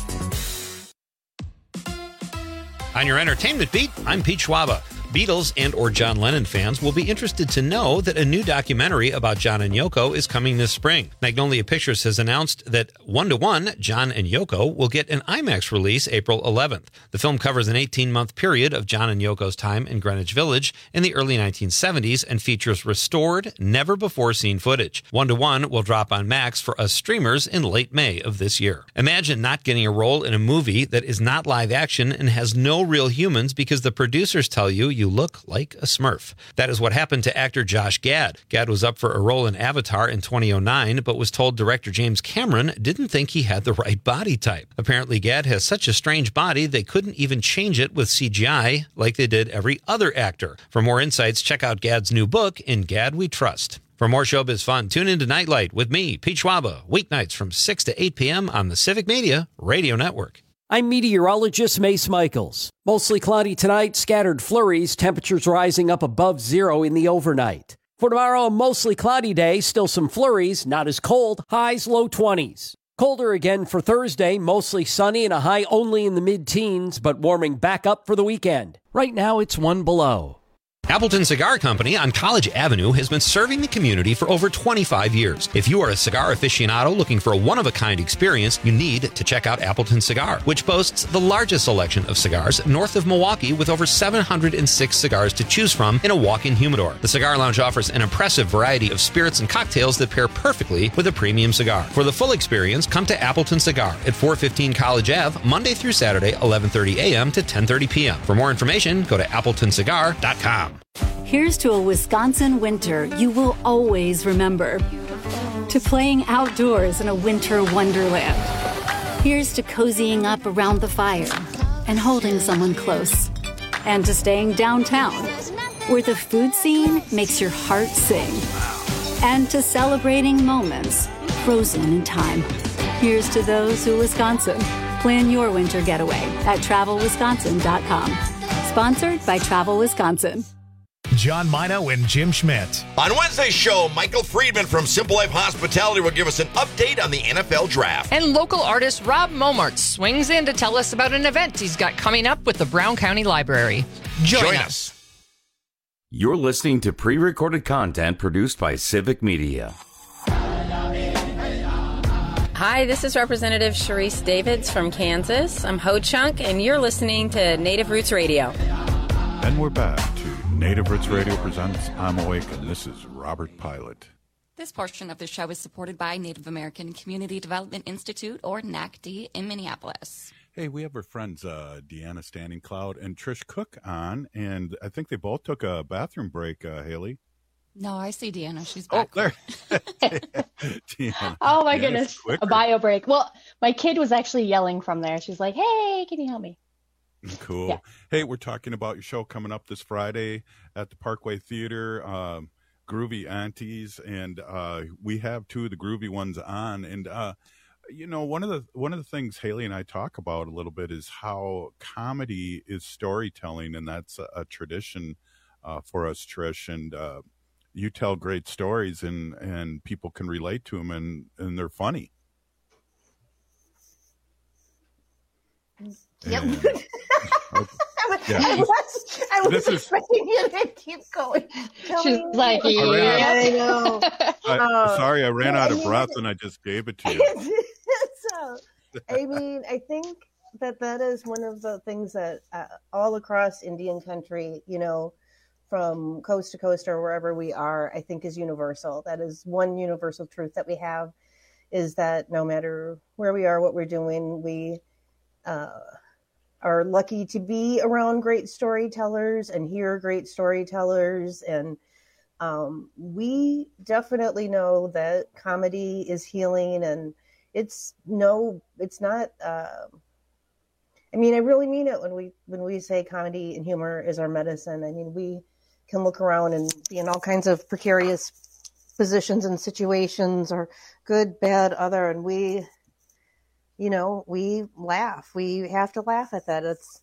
[SPEAKER 11] On your entertainment beat, I'm Pete Schwaba. Beatles and or John Lennon fans will be interested to know that a new documentary about John and Yoko is coming this spring. Magnolia Pictures has announced that One to One, John and Yoko, will get an IMAX release April eleventh. The film covers an eighteen-month period of John and Yoko's time in Greenwich Village in the early nineteen seventies and features restored, never-before-seen footage. One to One will drop on Max for us streamers in late May of this year. Imagine not getting a role in a movie that is not live action and has no real humans because the producers tell you you You look like a Smurf. That is what happened to actor Josh Gad. Gad was up for a role in Avatar in twenty oh nine, but was told director James Cameron didn't think he had the right body type. Apparently, Gad has such a strange body they couldn't even change it with C G I like they did every other actor. For more insights, check out Gad's new book, In Gad We Trust. For more showbiz fun, tune into Nightlight with me, Pete Schwaba, weeknights from six to eight p.m. on the Civic Media Radio Network.
[SPEAKER 13] I'm meteorologist Mace Michaels. Mostly cloudy tonight, scattered flurries, temperatures rising up above zero in the overnight. For tomorrow, a mostly cloudy day, still some flurries, not as cold, highs low twenties. Colder again for Thursday, mostly sunny and a high only in the mid-teens, but warming back up for the weekend. Right now, it's one below.
[SPEAKER 11] Appleton Cigar Company on College Avenue has been serving the community for over twenty-five years. If you are a cigar aficionado looking for a one-of-a-kind experience, you need to check out Appleton Cigar, which boasts the largest selection of cigars north of Milwaukee with over seven hundred six cigars to choose from in a walk-in humidor. The Cigar Lounge offers an impressive variety of spirits and cocktails that pair perfectly with a premium cigar. For the full experience, come to Appleton Cigar at four fifteen College Avenue, Monday through Saturday, eleven thirty a.m. to ten thirty p.m. For more information, go to appleton cigar dot com.
[SPEAKER 26] Here's to a Wisconsin winter you will always remember. To playing outdoors in a winter wonderland. Here's to cozying up around the fire and holding someone close. And to staying downtown, where the food scene makes your heart sing. And to celebrating moments frozen in time. Here's to those who Wisconsin. Plan your winter getaway at travel wisconsin dot com. Sponsored by Travel Wisconsin.
[SPEAKER 1] John Mino and Jim Schmidt.
[SPEAKER 14] On Wednesday's show, Michael Friedman from Simple Life Hospitality will give us an update on the N F L Draft.
[SPEAKER 15] And local artist Rob Momart swings in to tell us about an event he's got coming up with the Brown County Library. Join,
[SPEAKER 14] Join
[SPEAKER 15] us.
[SPEAKER 14] us.
[SPEAKER 16] You're listening to pre-recorded content produced by Civic Media.
[SPEAKER 17] Hi, this is Representative Sharice Davids from Kansas. I'm Ho Chunk, and you're listening to Native Roots Radio.
[SPEAKER 22] And we're back to Native Roots Radio presents I'm Awake, and this is Robert Pilot.
[SPEAKER 23] This portion of the show is supported by Native American Community Development Institute, or N A C D, in Minneapolis.
[SPEAKER 22] Hey, we have our friends uh, Deanna Standing Cloud and Trish Cook on, and I think they both took a bathroom break, uh, Haley.
[SPEAKER 23] No, I see Deanna. She's back.
[SPEAKER 22] Oh, there. Deanna.
[SPEAKER 6] Oh, my
[SPEAKER 22] Deanna's
[SPEAKER 6] goodness.
[SPEAKER 22] quicker.
[SPEAKER 6] A bio break. Well, my kid was actually yelling from there. She's like, hey, can you help me?
[SPEAKER 22] Cool.
[SPEAKER 6] Yeah.
[SPEAKER 22] Hey, we're talking about your show coming up this Friday at the Parkway Theater, um, Groovy Aunties, and uh, we have two of the groovy ones on. And uh, you know, one of the one of the things Haley and I talk about a little bit is how comedy is storytelling, and that's a, a tradition uh, for us, Trish. And uh, you tell great stories, and and people can relate to them, and and they're funny.
[SPEAKER 25] Yep.
[SPEAKER 22] And, okay. Yeah.
[SPEAKER 25] I was, I was
[SPEAKER 22] This is-
[SPEAKER 25] expecting you to keep going. Tell
[SPEAKER 6] She's
[SPEAKER 25] me
[SPEAKER 6] like,
[SPEAKER 22] I ran
[SPEAKER 25] yeah,
[SPEAKER 22] out-
[SPEAKER 25] I know.
[SPEAKER 22] I,
[SPEAKER 25] Uh,
[SPEAKER 22] sorry, I ran out of
[SPEAKER 25] yeah.
[SPEAKER 22] breath and I just gave it to you.
[SPEAKER 25] so, I mean, I think that that is one of the things that uh, all across Indian country, you know, from coast to coast or wherever we are, I think is universal. That is one universal truth that we have, is that no matter where we are, what we're doing, we uh, are lucky to be around great storytellers and hear great storytellers. And um, we definitely know that comedy is healing, and it's no, it's not, uh, I mean, I really mean it when we, when we say comedy and humor is our medicine. I mean, we can look around and be in all kinds of precarious positions and situations, or good, bad, other, and we, you know, we laugh. We have to laugh at that. It's,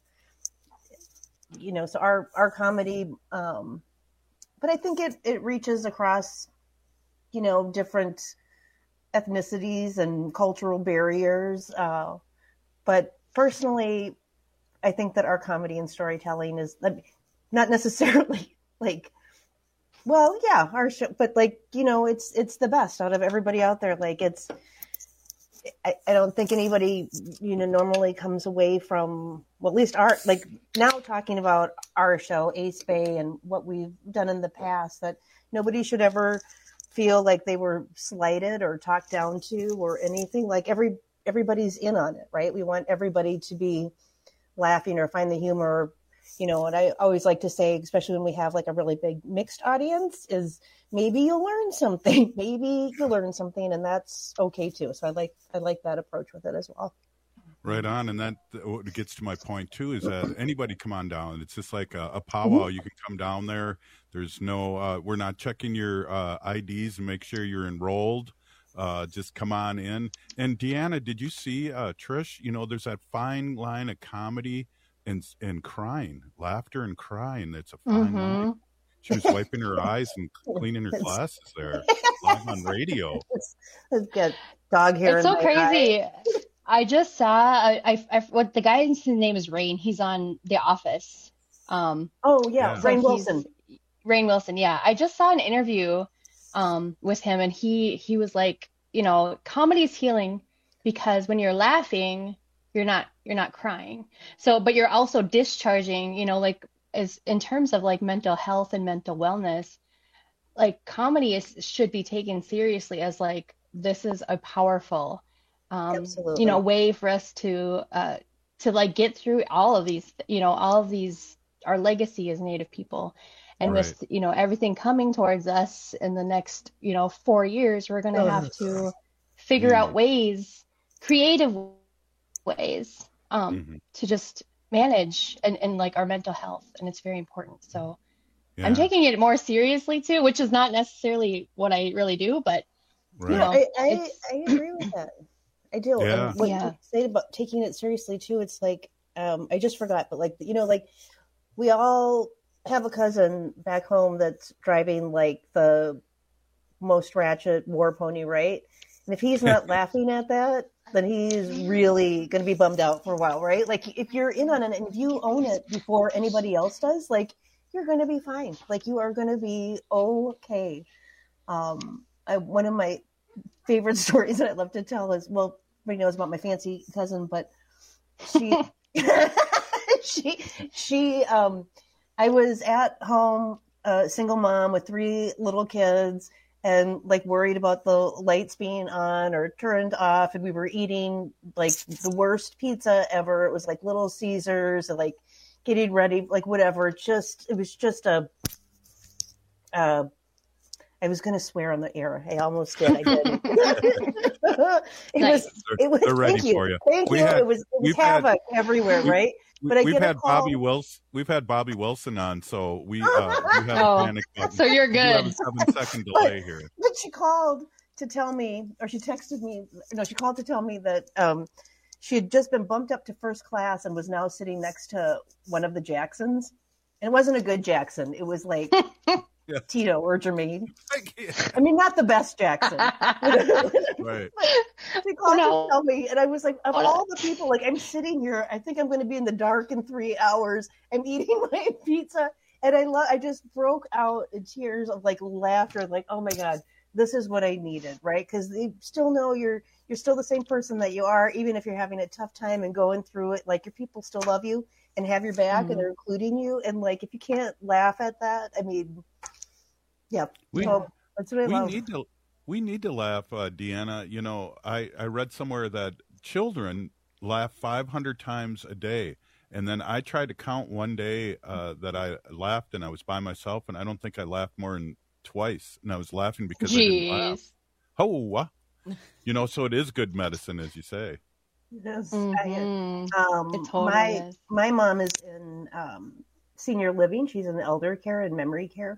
[SPEAKER 25] you know, so our, our comedy, um, but I think it, it reaches across, you know, different ethnicities and cultural barriers. Uh, but personally, I think that our comedy and storytelling is not necessarily like, well, yeah, our show, but like, you know, it's, it's the best out of everybody out there. Like it's, I, I don't think anybody, you know, normally comes away from, well, at least our, like now talking about our show, Ace Bay, and what we've done in the past, that nobody should ever feel like they were slighted or talked down to or anything. Like every, everybody's in on it, right? We want everybody to be laughing or find the humor, you know. And I always like to say, especially when we have like a really big mixed audience, is maybe you'll learn something, maybe you'll learn something, and that's okay too. So I like, I like that approach with it as well.
[SPEAKER 22] Right on. And that what gets to my point too, is that anybody come on down. It's just like a, a powwow. You can come down there. There's no, uh, we're not checking your uh, I Ds and make sure you're enrolled. Uh, just come on in. And Deanna, did you see uh, Trish? You know, there's that fine line of comedy and and crying, laughter and crying. That's a fine
[SPEAKER 6] Mm-hmm.
[SPEAKER 22] line. She was wiping her eyes and cleaning her glasses there, live on radio.
[SPEAKER 25] It's got dog hair.
[SPEAKER 6] It's
[SPEAKER 25] in
[SPEAKER 6] so
[SPEAKER 25] my
[SPEAKER 6] crazy.
[SPEAKER 25] eye.
[SPEAKER 6] I just saw, I, I, I, what the guy's name is Rain. He's on The Office. Um,
[SPEAKER 25] oh yeah,
[SPEAKER 22] Yeah.
[SPEAKER 25] Rain
[SPEAKER 6] he's-
[SPEAKER 25] Wilson.
[SPEAKER 6] Rain Wilson. Yeah. I just saw an interview um, with him, and he, he was like, you know, comedy is healing because when you're laughing, you're not, you're not crying. So, but you're also discharging, you know, like as in terms of like mental health and mental wellness, like comedy is, should be taken seriously as like, this is a powerful, um,
[SPEAKER 25] Absolutely.
[SPEAKER 6] you know, way for us to, uh, to like get through all of these, you know, all of these, our legacy as Native people. And
[SPEAKER 22] Right.
[SPEAKER 6] with, you know, everything coming towards us in the next, you know, four years, we're going to have to figure out ways, creative ways, um,
[SPEAKER 22] Mm-hmm.
[SPEAKER 6] to just manage and, and like our mental health. And it's very important. So
[SPEAKER 22] Yeah.
[SPEAKER 6] I'm taking it more seriously too, which is not necessarily what I really do, but
[SPEAKER 22] Right.
[SPEAKER 6] you
[SPEAKER 25] Yeah,
[SPEAKER 6] know,
[SPEAKER 25] I, I,
[SPEAKER 6] it's-
[SPEAKER 25] I agree with that. I do.
[SPEAKER 22] Yeah.
[SPEAKER 25] And what
[SPEAKER 6] Yeah.
[SPEAKER 25] you say about taking it seriously too, it's like, um, I just forgot, but like, you know, like we all, have a cousin back home that's driving like the most ratchet war pony, right? And if he's not laughing at that, then he's really going to be bummed out for a while, right? Like if you're in on it and if you own it before anybody else does, like you're going to be fine. Like you are going to be okay. Um, I, one of my favorite stories that I love to tell is, well, everybody knows about my fancy cousin, but she, she, she, um, I was at home, a single mom with three little kids, and like worried about the lights being on or turned off. And we were eating like the worst pizza ever. It was like Little Caesars and like getting ready, like whatever. Just, it was just a, uh, I was going to swear on the air. I almost did. I did. it
[SPEAKER 22] nice.
[SPEAKER 25] was, it was,
[SPEAKER 22] They're ready
[SPEAKER 25] thank you.
[SPEAKER 22] for you.
[SPEAKER 25] Thank
[SPEAKER 22] we
[SPEAKER 25] you.
[SPEAKER 22] Had,
[SPEAKER 25] it was, it was havoc
[SPEAKER 22] had,
[SPEAKER 25] everywhere,
[SPEAKER 22] we,
[SPEAKER 25] right? But I
[SPEAKER 22] we've
[SPEAKER 25] get a
[SPEAKER 22] had
[SPEAKER 25] call.
[SPEAKER 22] Bobby Wilson. We've had Bobby Wilson on, so we, uh, we have
[SPEAKER 23] Oh,
[SPEAKER 22] a panic button.
[SPEAKER 23] so you're
[SPEAKER 22] We do have
[SPEAKER 23] good.
[SPEAKER 22] a seven second delay here.
[SPEAKER 25] But she called to tell me, or she texted me, no, she called to tell me that um, she had just been bumped up to first class and was now sitting next to one of the Jacksons. And it wasn't a good Jackson. It was like yeah. Tito or Jermaine. I mean, not the best Jackson.
[SPEAKER 22] Right.
[SPEAKER 25] She called
[SPEAKER 23] no.
[SPEAKER 25] to tell me, and I was like, of all the people, like I'm sitting here, I think I'm going to be in the dark in three hours. I'm eating my pizza, and I lo- I just broke out in tears of like laughter, like, oh my God, this is what I needed, right? Because they still know you're you're still the same person that you are, even if you're having a tough time and going through it. Like your people still love you and have your back, mm-hmm. and they're including you. And like if you can't laugh at that, I mean, yeah,
[SPEAKER 22] we,
[SPEAKER 25] so that's what I
[SPEAKER 22] we
[SPEAKER 25] love.
[SPEAKER 22] need to we need to laugh, uh, Deanna. You know, I I read somewhere that children laugh five hundred times a day. And then I tried to count one day uh, that I laughed, and I was by myself, and I don't think I laughed more than twice. And I was laughing because
[SPEAKER 23] Jeez.
[SPEAKER 22] I didn't laugh. Oh, uh, you know, so it is good medicine, as you say.
[SPEAKER 25] Yes,
[SPEAKER 23] Mm-hmm.
[SPEAKER 25] I, um,
[SPEAKER 23] It totally
[SPEAKER 25] my
[SPEAKER 23] is.
[SPEAKER 25] my mom is in um, senior living. She's in elder care and memory care,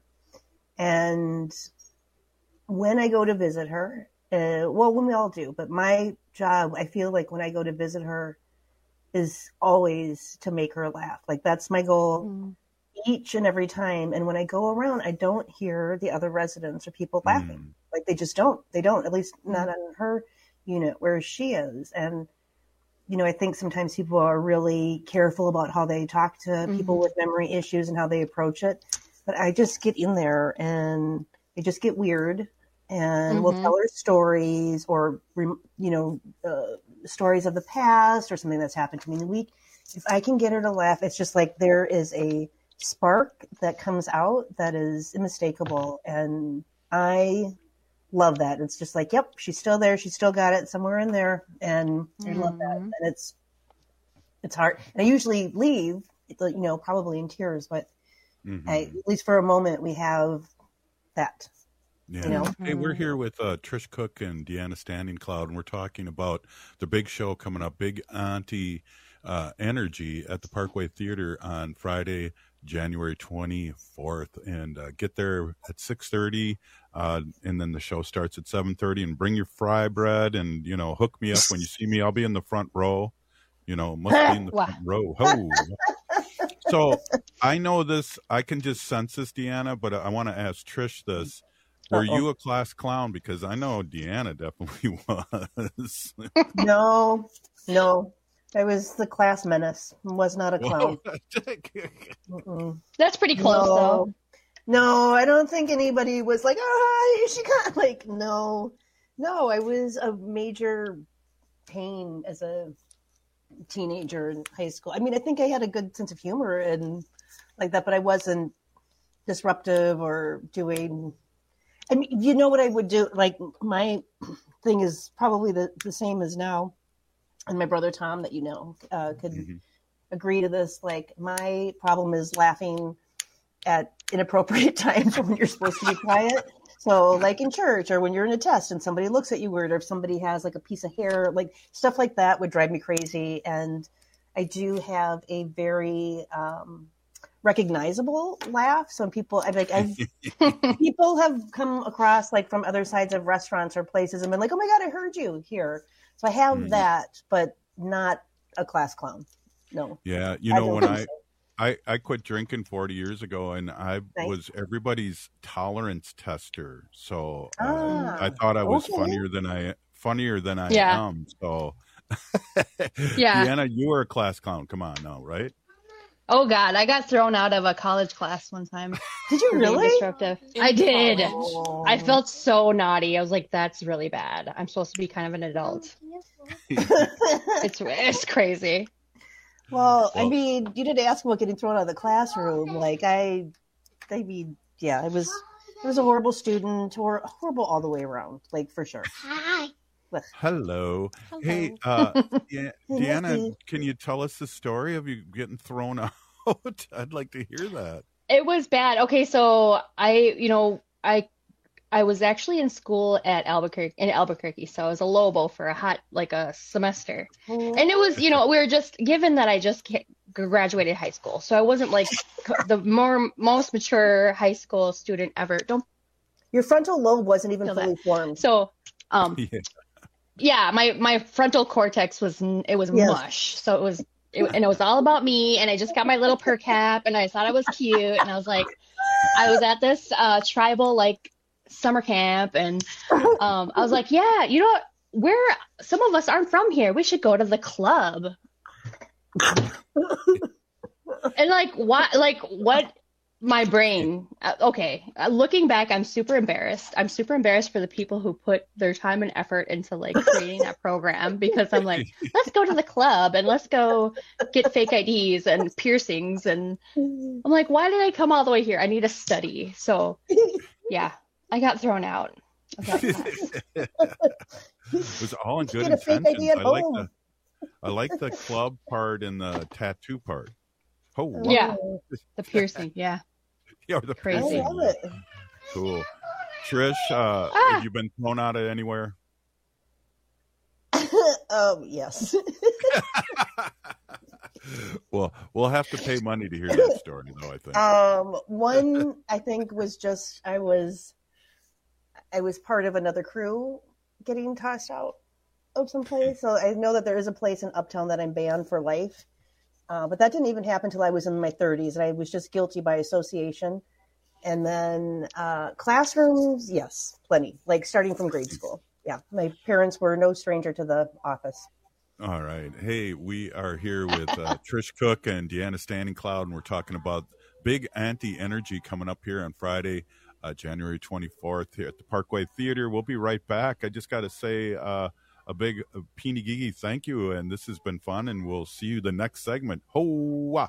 [SPEAKER 25] and when I go to visit her, uh, well, when we all do, but my job, I feel like when I go to visit her, is always to make her laugh. Like that's my goal mm. each and every time. And when I go around, I don't hear the other residents or people laughing. Mm. Like they just don't. They don't. At least not on her unit where she is. And you know, I think sometimes people are really careful about how they talk to mm-hmm. people with memory issues and how they approach it. But I just get in there and I just get weird, and mm-hmm. we'll tell her stories or, you know, uh, stories of the past or something that's happened to me in the week. If I can get her to laugh, it's just like there is a spark that comes out that is unmistakable. And I love that. It's just like, yep, she's still there. She's still got it somewhere in there. And I mm-hmm. love that. And it's, it's hard. And I usually leave, you know, probably in tears, but mm-hmm. I, at least for a moment we have that.
[SPEAKER 22] Yeah.
[SPEAKER 25] You know?
[SPEAKER 22] Hey, we're here with uh, Trish Cook and Deanna Standing Cloud, and we're talking about the big show coming up, Big Auntie uh, Energy at the Parkway Theater on Friday, January twenty-fourth. And uh, get there at six thirty, uh, and then the show starts at seven thirty. And bring your fry bread and, you know, hook me up when you see me. I'll be in the front row. You know, must be in the front row. Oh. So I know this. I can just sense this, Deanna, but I want to ask Trish this. Were Uh-oh. you a class clown? Because I know Deanna definitely was.
[SPEAKER 25] No, no. I was the class menace. Was not a clown.
[SPEAKER 23] That's pretty close,
[SPEAKER 25] no.
[SPEAKER 23] though.
[SPEAKER 25] No, I don't think anybody was like, oh, she got like, no. No, I was a major pain as a teenager in high school. I mean, I think I had a good sense of humor and like that, but I wasn't disruptive or doing... I mean, you know what I would do? Like my thing is probably the, the same as now. And my brother, Tom, that you know, uh, could mm-hmm. agree to this. Like my problem is laughing at inappropriate times when you're supposed to be quiet. So like in church or when you're in a test and somebody looks at you weird, or if somebody has like a piece of hair, like stuff like that would drive me crazy. And I do have a very, um, recognizable laugh. Some people, I've like, I've people have come across like from other sides of restaurants or places and been like, "Oh my God, I heard you here." So I have mm. that, but not a class clown. No.
[SPEAKER 22] Yeah, you know when I, so. I, I quit drinking forty years ago, and I
[SPEAKER 25] Nice.
[SPEAKER 22] was everybody's tolerance tester. So uh,
[SPEAKER 25] Ah,
[SPEAKER 22] I thought I was
[SPEAKER 25] okay.
[SPEAKER 22] funnier than I funnier than I
[SPEAKER 6] Yeah.
[SPEAKER 22] am. So,
[SPEAKER 6] Yeah.
[SPEAKER 22] Deanna, you were a class clown. Come on now, right?
[SPEAKER 6] Oh God, I got thrown out of a college class one time.
[SPEAKER 25] Did you
[SPEAKER 6] for being
[SPEAKER 25] really?
[SPEAKER 6] disruptive. I did.
[SPEAKER 25] Oh.
[SPEAKER 6] I felt so naughty. I was like, that's really bad. I'm supposed to be kind of an adult. It's it's crazy.
[SPEAKER 25] Well, I
[SPEAKER 22] Well-
[SPEAKER 25] mean, you didn't ask about getting thrown out of the classroom. Like I, I mean, yeah, I was, I was a horrible student, or horrible all the way around, like for sure.
[SPEAKER 26] Hi.
[SPEAKER 22] Hello.
[SPEAKER 25] Hello.
[SPEAKER 22] Hey, uh, De-
[SPEAKER 25] Hey,
[SPEAKER 22] Deanna,
[SPEAKER 25] Nikki.
[SPEAKER 22] can you tell us the story of you getting thrown out? I'd like to hear that.
[SPEAKER 6] It was bad. Okay, so I, you know, I I was actually in school at Albuquerque in Albuquerque, so I was a Lobo for a hot like a semester. And it was, you know, we were just given that I just ca- graduated high school, so I wasn't like the more most mature high school student ever. Don't
[SPEAKER 25] Your frontal lobe wasn't even
[SPEAKER 6] feel
[SPEAKER 25] fully
[SPEAKER 6] that.
[SPEAKER 25] formed.
[SPEAKER 6] So, um,
[SPEAKER 22] Yeah.
[SPEAKER 6] yeah, my my frontal cortex was n- it was
[SPEAKER 25] Yes.
[SPEAKER 6] mush. So it was it, and it was all about me, and I just got my little per cap, and I thought I was cute, and I was like, I was at this uh tribal like summer camp, and um I was like, yeah, you know what? We're some of us aren't from here. We should go to the club. And like what like what my brain uh, okay uh, looking back, I'm super embarrassed i'm super embarrassed for the people who put their time and effort into like creating that program, because I'm like, let's go to the club and let's go get fake I Ds and piercings, and I'm like, why did I come all the way here? I need to study. So yeah, I got thrown out of that class.
[SPEAKER 22] It was all in good
[SPEAKER 25] Get a fake I D
[SPEAKER 22] intentions.
[SPEAKER 25] at
[SPEAKER 22] I like
[SPEAKER 25] home.
[SPEAKER 22] the I like the club part and the tattoo part. Oh, wow.
[SPEAKER 6] Yeah, the piercing. Yeah.
[SPEAKER 22] Yeah, the
[SPEAKER 6] Crazy.
[SPEAKER 25] I
[SPEAKER 22] piercing.
[SPEAKER 25] love it.
[SPEAKER 22] Cool. Trish, uh,
[SPEAKER 6] Ah.
[SPEAKER 22] have you been thrown out of anywhere?
[SPEAKER 25] um, yes.
[SPEAKER 22] Well, we'll have to pay money to hear that story, though, I think.
[SPEAKER 25] Um, one I think was just I was I was part of another crew getting tossed out of some place. So I know that there is a place in Uptown that I'm banned for life. Uh, but that didn't even happen until I was in my thirties, and I was just guilty by association. And then uh, classrooms, yes, plenty. Like starting from grade school. Yeah, my parents were no stranger to the office.
[SPEAKER 22] All right. Hey, we are here with uh, Trish Cook and Deanna Standing Cloud, and we're talking about Big Anti-Energy coming up here on Friday, uh, January twenty-fourth here at the Parkway Theater. We'll be right back. I just got to say uh, a big uh, Peeny Gigi thank you, and this has been fun, and we'll see you the next segment. Ho-wah!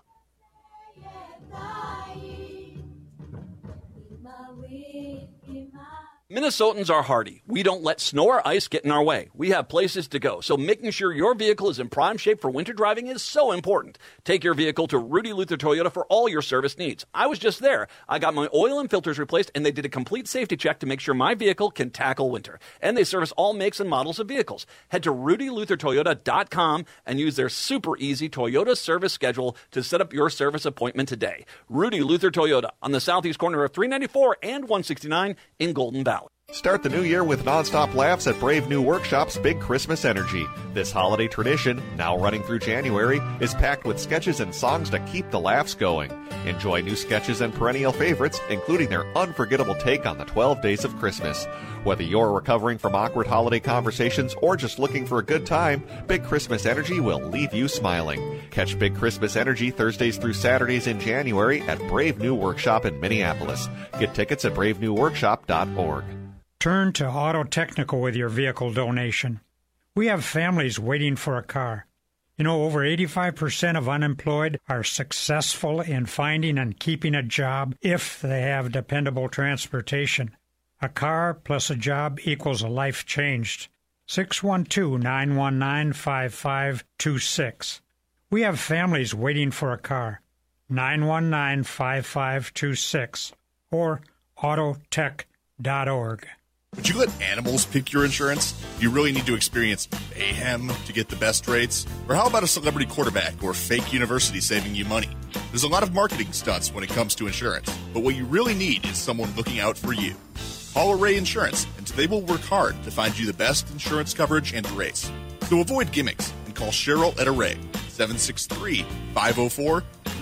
[SPEAKER 2] Minnesotans are hardy. We don't let snow or ice get in our way. We have places to go, so making sure your vehicle is in prime shape for winter driving is so important. Take your vehicle to Rudy Luther Toyota for all your service needs. I was just there. I got my oil and filters replaced, and they did a complete safety check to make sure my vehicle can tackle winter. And they service all makes and models of vehicles. Head to rudy luther toyota dot com and use their super easy Toyota service schedule to set up your service appointment today. Rudy Luther Toyota on the southeast corner of three ninety-four and one sixty-nine in Golden Valley.
[SPEAKER 18] Start the new year with nonstop laughs at Brave New Workshop's Big Christmas Energy. This holiday tradition, now running through January, is packed with sketches and songs to keep the laughs going. Enjoy new sketches and perennial favorites, including their unforgettable take on the twelve Days of Christmas. Whether you're recovering from awkward holiday conversations or just looking for a good time, Big Christmas Energy will leave you smiling. Catch Big Christmas Energy Thursdays through Saturdays in January at Brave New Workshop in Minneapolis. Get tickets at brave new workshop dot org.
[SPEAKER 19] Turn to Auto Technical with your vehicle donation. We have families waiting for a car. You know, over eighty-five percent of unemployed are successful in finding and keeping a job if they have dependable transportation. A car plus a job equals a life changed. six one two, nine one nine, five five two six. We have families waiting for a car. nine one nine, five five two six or autotech dot org.
[SPEAKER 20] Would you let animals pick your insurance? Do you really need to experience mayhem to get the best rates? Or how about a celebrity quarterback or fake university saving you money? There's a lot of marketing stunts when it comes to insurance, but what you really need is someone looking out for you. Call Array Insurance, and they will work hard to find you the best insurance coverage and rates. So avoid gimmicks and call Cheryl at Array, seven six three, five oh four, three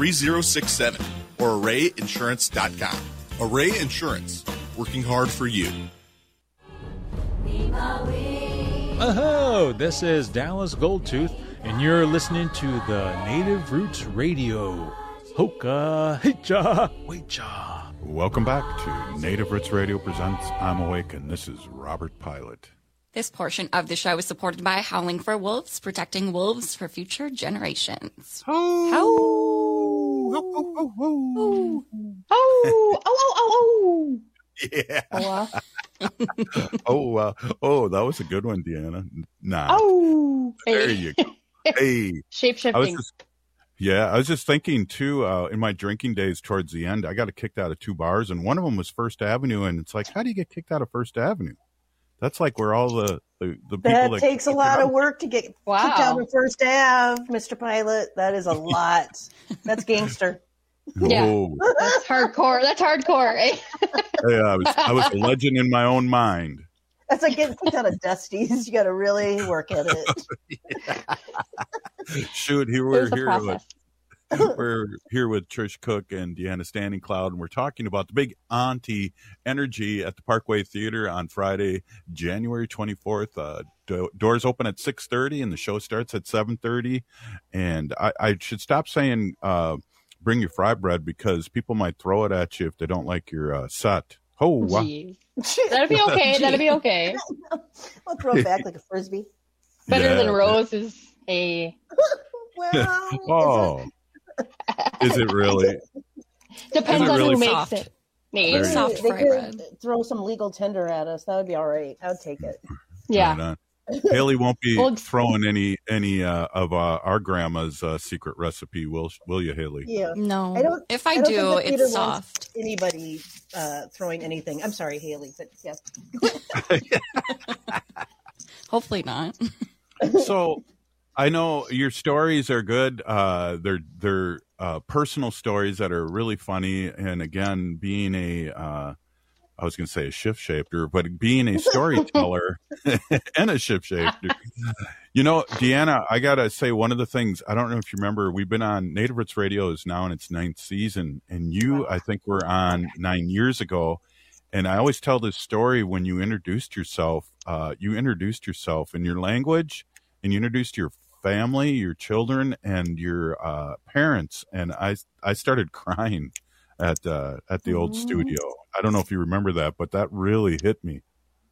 [SPEAKER 20] three zero six seven or array insurance dot com. Array Insurance, working hard for you.
[SPEAKER 3] Oh, this is Dallas Goldtooth, and you're listening to the Native Roots Radio. Hoka, hicha, wecha.
[SPEAKER 22] Welcome back to Native Roots Radio presents I'm Awake, and this is Robert Pilot.
[SPEAKER 23] This portion of the show is supported by Howling for Wolves, protecting wolves for future generations.
[SPEAKER 22] Oh,
[SPEAKER 23] oh,
[SPEAKER 22] oh, oh,
[SPEAKER 6] oh, oh, oh, oh, oh.
[SPEAKER 22] Yeah.
[SPEAKER 6] Oh,
[SPEAKER 22] oh, uh, oh, that was a good one, Deanna. Nah.
[SPEAKER 6] Oh,
[SPEAKER 22] there you go. Hey,
[SPEAKER 6] shape-shifting.
[SPEAKER 22] Yeah, I was just thinking too. Uh, in my drinking days, towards the end, I got kicked out of two bars, and one of them was First Avenue. And it's like, how do you get kicked out of First Avenue? That's like where all the the, the people
[SPEAKER 25] that,
[SPEAKER 22] that
[SPEAKER 25] takes a lot of work to get
[SPEAKER 6] wow.
[SPEAKER 25] kicked out of First Ave, Mister Pilot. That is a lot. That's gangster.
[SPEAKER 6] Yeah,
[SPEAKER 22] oh.
[SPEAKER 6] That's hardcore. That's hardcore. Eh?
[SPEAKER 22] Yeah, I was I was a legend in my own mind.
[SPEAKER 25] That's like getting kicked out of Dusty's. You got to really work at it.
[SPEAKER 22] Shoot, here we're here with we're here with Trish Cook and Deanna Standing Cloud, and we're talking about the big Auntie Energy at the Parkway Theater on Friday, January twenty-fourth. Uh, do- doors open at six thirty, and the show starts at seven thirty. And I, I should stop saying uh, bring your fry bread, because people might throw it at you if they don't like your uh, set. Oh, wow.
[SPEAKER 6] That'd be okay. That'd be okay.
[SPEAKER 25] I'll throw it back like a frisbee.
[SPEAKER 6] Better
[SPEAKER 22] Yeah.
[SPEAKER 6] than roses. A
[SPEAKER 25] Well,
[SPEAKER 22] Oh, is it really?
[SPEAKER 6] depends
[SPEAKER 22] Is it
[SPEAKER 6] on
[SPEAKER 22] really
[SPEAKER 6] who makes
[SPEAKER 23] soft?
[SPEAKER 6] it.
[SPEAKER 25] Maybe
[SPEAKER 22] Very
[SPEAKER 23] soft
[SPEAKER 25] they
[SPEAKER 23] fry
[SPEAKER 25] could
[SPEAKER 23] bread.
[SPEAKER 25] throw some legal tender at us. That would be all right. I would take it.
[SPEAKER 6] Yeah.
[SPEAKER 22] Right on. Haley won't be
[SPEAKER 6] Well,
[SPEAKER 22] throwing any any uh, of uh, our grandma's uh, secret recipe, will will you, Haley?
[SPEAKER 25] Yeah.
[SPEAKER 23] No.
[SPEAKER 25] I don't.
[SPEAKER 23] If I,
[SPEAKER 25] don't
[SPEAKER 23] do,
[SPEAKER 25] think the theater
[SPEAKER 23] it's
[SPEAKER 25] wants
[SPEAKER 23] soft.
[SPEAKER 25] Anybody uh, throwing anything? I'm sorry, Haley, but yeah.
[SPEAKER 23] Hopefully not.
[SPEAKER 22] So, I know your stories are good. Uh, they're they're uh, personal stories that are really funny. And again, being a uh, I was going to say a shift shaper, but being a storyteller and a shift shaper. You know, Deanna, I got to say one of the things, I don't know if you remember, we've been on Native Roots Radio is now in its ninth season, and you, I think, were on nine years ago. And I always tell this story when you introduced yourself, uh, you introduced yourself in your language, and you introduced your family, your children, and your uh, parents. And I, I started crying at uh, at the old studio. I don't know if you remember that, but that really hit me.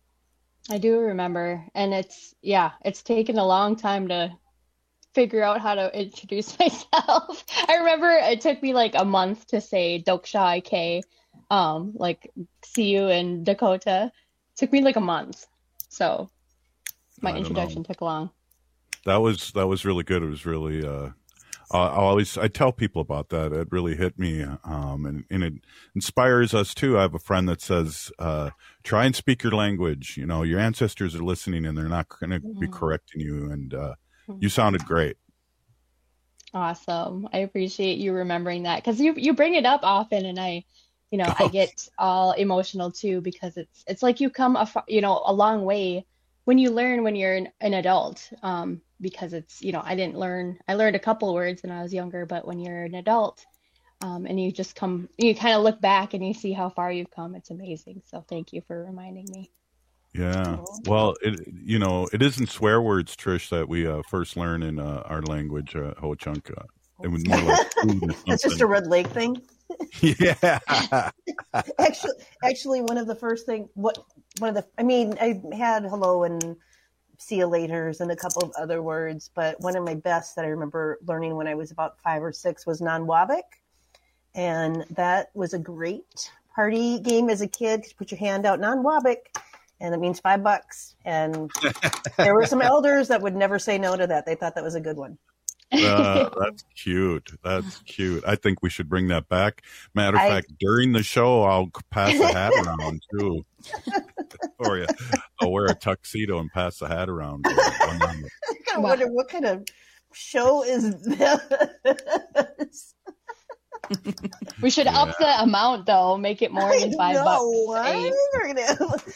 [SPEAKER 6] I do remember. And it's, yeah, it's taken a long time to figure out how to introduce myself. I remember it took me like a month to say Doksha K, um, like see you in Dakota. It took me like a month. So my introduction took long.
[SPEAKER 22] That was that was really good. It was really uh I always I tell people about that. It really hit me, um, and, and it inspires us too. I have a friend that says, uh, "Try and speak your language. You know, your ancestors are listening, and they're not going to be correcting you." And uh, you sounded great.
[SPEAKER 6] Awesome. I appreciate you remembering that, because you you bring it up often, and I, you know, I get all emotional too, because it's it's like you come a fa- you know a long way when you learn when you're an, an adult. Um, because it's, you know, I didn't learn, I learned a couple words when I was younger, but when you're an adult, um, and you just come, you kind of look back and you see how far you've come. It's amazing. So thank you for reminding me.
[SPEAKER 22] Yeah. Well, it you know, it isn't swear words, Trish, that we uh, first learn in uh, our language, uh, Ho-Chunk. Uh, it was more like food or
[SPEAKER 25] It's just a Red Lake thing.
[SPEAKER 22] Yeah.
[SPEAKER 25] actually, actually, one of the first thing, what one of the, I mean, I had hello and see you laters and a couple of other words, but one of my best that I remember learning when I was about five or six was Nanwabik. And that was a great party game as a kid. You put your hand out, Nanwabik, and it means five bucks. And there were some elders that would never say no to that. They thought that was a good one.
[SPEAKER 22] Uh, that's cute. That's cute. I think we should bring that back. Matter of
[SPEAKER 25] I-
[SPEAKER 22] fact, during the show, I'll pass the hat around too. For you, I'll wear a tuxedo and pass the hat around.
[SPEAKER 25] I kind of wonder what kind of show is this?
[SPEAKER 6] We should
[SPEAKER 22] Yeah.
[SPEAKER 6] up the amount though, make it more than five
[SPEAKER 25] know,
[SPEAKER 6] bucks.
[SPEAKER 25] what?
[SPEAKER 6] A
[SPEAKER 25] We're gonna have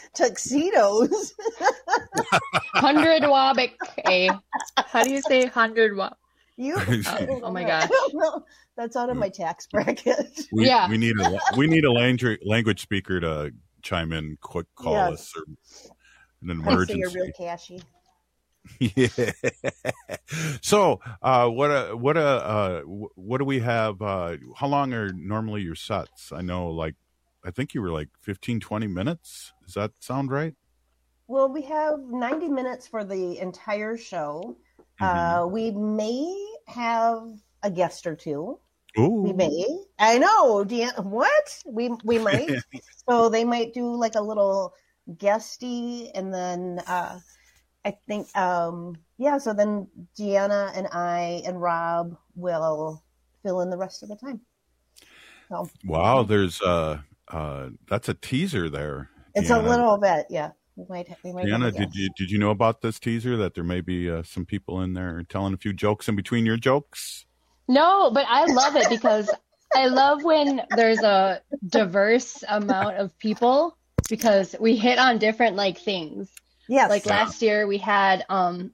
[SPEAKER 25] tuxedos.
[SPEAKER 6] hundred wabik. A how do you say hundred wab?
[SPEAKER 25] You?
[SPEAKER 6] Oh, oh my gosh.
[SPEAKER 25] I don't know. That's out of my tax bracket.
[SPEAKER 22] We,
[SPEAKER 6] Yeah.
[SPEAKER 22] we need a we need a language language speaker to chime in, quick call
[SPEAKER 25] Yes.
[SPEAKER 22] us or an
[SPEAKER 25] I say
[SPEAKER 22] emergency.
[SPEAKER 25] you're real cashy.
[SPEAKER 22] Yeah. So, uh, what a what a uh, wh- what do we have? Uh, how long are normally your sets? I know, like, I think you were like fifteen, twenty minutes. Does that sound right?
[SPEAKER 25] Well, we have ninety minutes for the entire show. Uh, we may have a guest or two.
[SPEAKER 22] Ooh.
[SPEAKER 25] We may. I know. Deanna, what? We we might. So they might do like a little guesty, and then uh, I think um, yeah. So then Deanna and I and Rob will fill in the rest of the time. So,
[SPEAKER 22] Wow, there's uh, uh, that's a teaser there.
[SPEAKER 25] it's
[SPEAKER 22] Deanna.
[SPEAKER 25] a little bit, yeah. We might. We might have a
[SPEAKER 22] Deanna,
[SPEAKER 25] guest.
[SPEAKER 22] did you did you know about this teaser that there may be uh, some people in there telling a few jokes in between your jokes?
[SPEAKER 6] No, but I love it because I love when there's a diverse amount of people because we hit on different like things.
[SPEAKER 25] Yes.
[SPEAKER 6] Like
[SPEAKER 25] Yeah.
[SPEAKER 6] last year we had um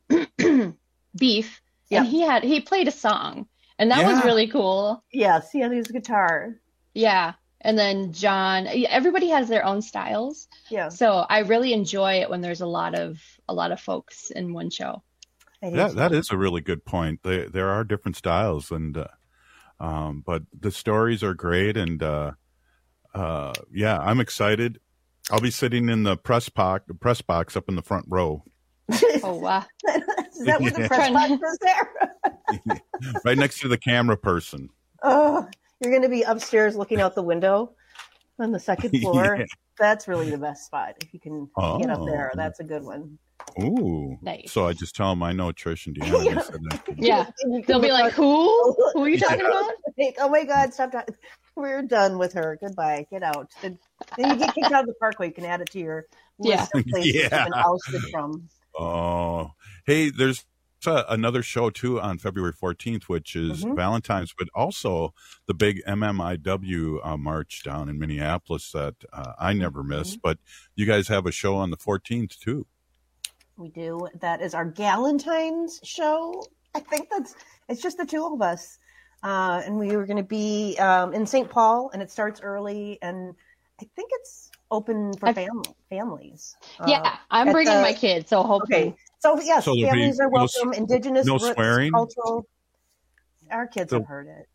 [SPEAKER 6] Beef
[SPEAKER 25] Yeah.
[SPEAKER 6] and he had he played a song and that
[SPEAKER 25] Yeah.
[SPEAKER 6] was really cool.
[SPEAKER 25] Yes, he had his guitar.
[SPEAKER 6] Yeah. And then John, everybody has their own styles.
[SPEAKER 25] Yeah.
[SPEAKER 6] So I really enjoy it when there's a lot of a lot of folks in one show.
[SPEAKER 22] That that is a really good point. They, there are different styles, and uh, um, but the stories are great, and uh, uh, yeah, I'm excited. I'll be sitting in the press box, the press box up in the front row,
[SPEAKER 6] Oh wow.
[SPEAKER 25] Is that what the
[SPEAKER 22] Yeah.
[SPEAKER 25] press box was there?
[SPEAKER 22] right next to the camera person.
[SPEAKER 25] Oh, you're going to be upstairs looking out the window on the second floor.
[SPEAKER 22] Yeah.
[SPEAKER 25] That's really the best spot. If you can get up there,
[SPEAKER 22] Oh.
[SPEAKER 25] that's a good one.
[SPEAKER 22] Ooh,
[SPEAKER 6] Nice.
[SPEAKER 22] So I just tell them I know Trish and Deanna. They said that.
[SPEAKER 6] Yeah. They'll be like, who? Who are you talking about?
[SPEAKER 25] Like, oh my God, stop talking. We're done with her. Goodbye. Get out. Then, then you get kicked out of the parkway. You can add it to your list
[SPEAKER 6] Yeah.
[SPEAKER 25] of places
[SPEAKER 22] Yeah.
[SPEAKER 25] you've been ousted from.
[SPEAKER 22] Oh, hey, there's uh, another show too on February fourteenth, which is
[SPEAKER 25] Mhm.
[SPEAKER 22] Valentine's, but also the big M M I W uh, march down in Minneapolis that uh, I never miss. But you guys have a show on the fourteenth too.
[SPEAKER 25] We do. That is our Galentine's show. I think that's, it's just the two of us. Uh, and we were going to be um, in Saint Paul, and it starts early. And I think it's open for fam- families.
[SPEAKER 6] Yeah,
[SPEAKER 25] Uh,
[SPEAKER 6] I'm
[SPEAKER 25] at
[SPEAKER 6] bringing
[SPEAKER 25] the-
[SPEAKER 6] my kids, so hopefully.
[SPEAKER 25] Okay. So, yes,
[SPEAKER 22] So there'll be
[SPEAKER 25] families are
[SPEAKER 22] no s-
[SPEAKER 25] welcome. Indigenous
[SPEAKER 22] no
[SPEAKER 25] roots,
[SPEAKER 22] swearing?
[SPEAKER 25] cultural. Our kids
[SPEAKER 22] So-
[SPEAKER 25] have heard it.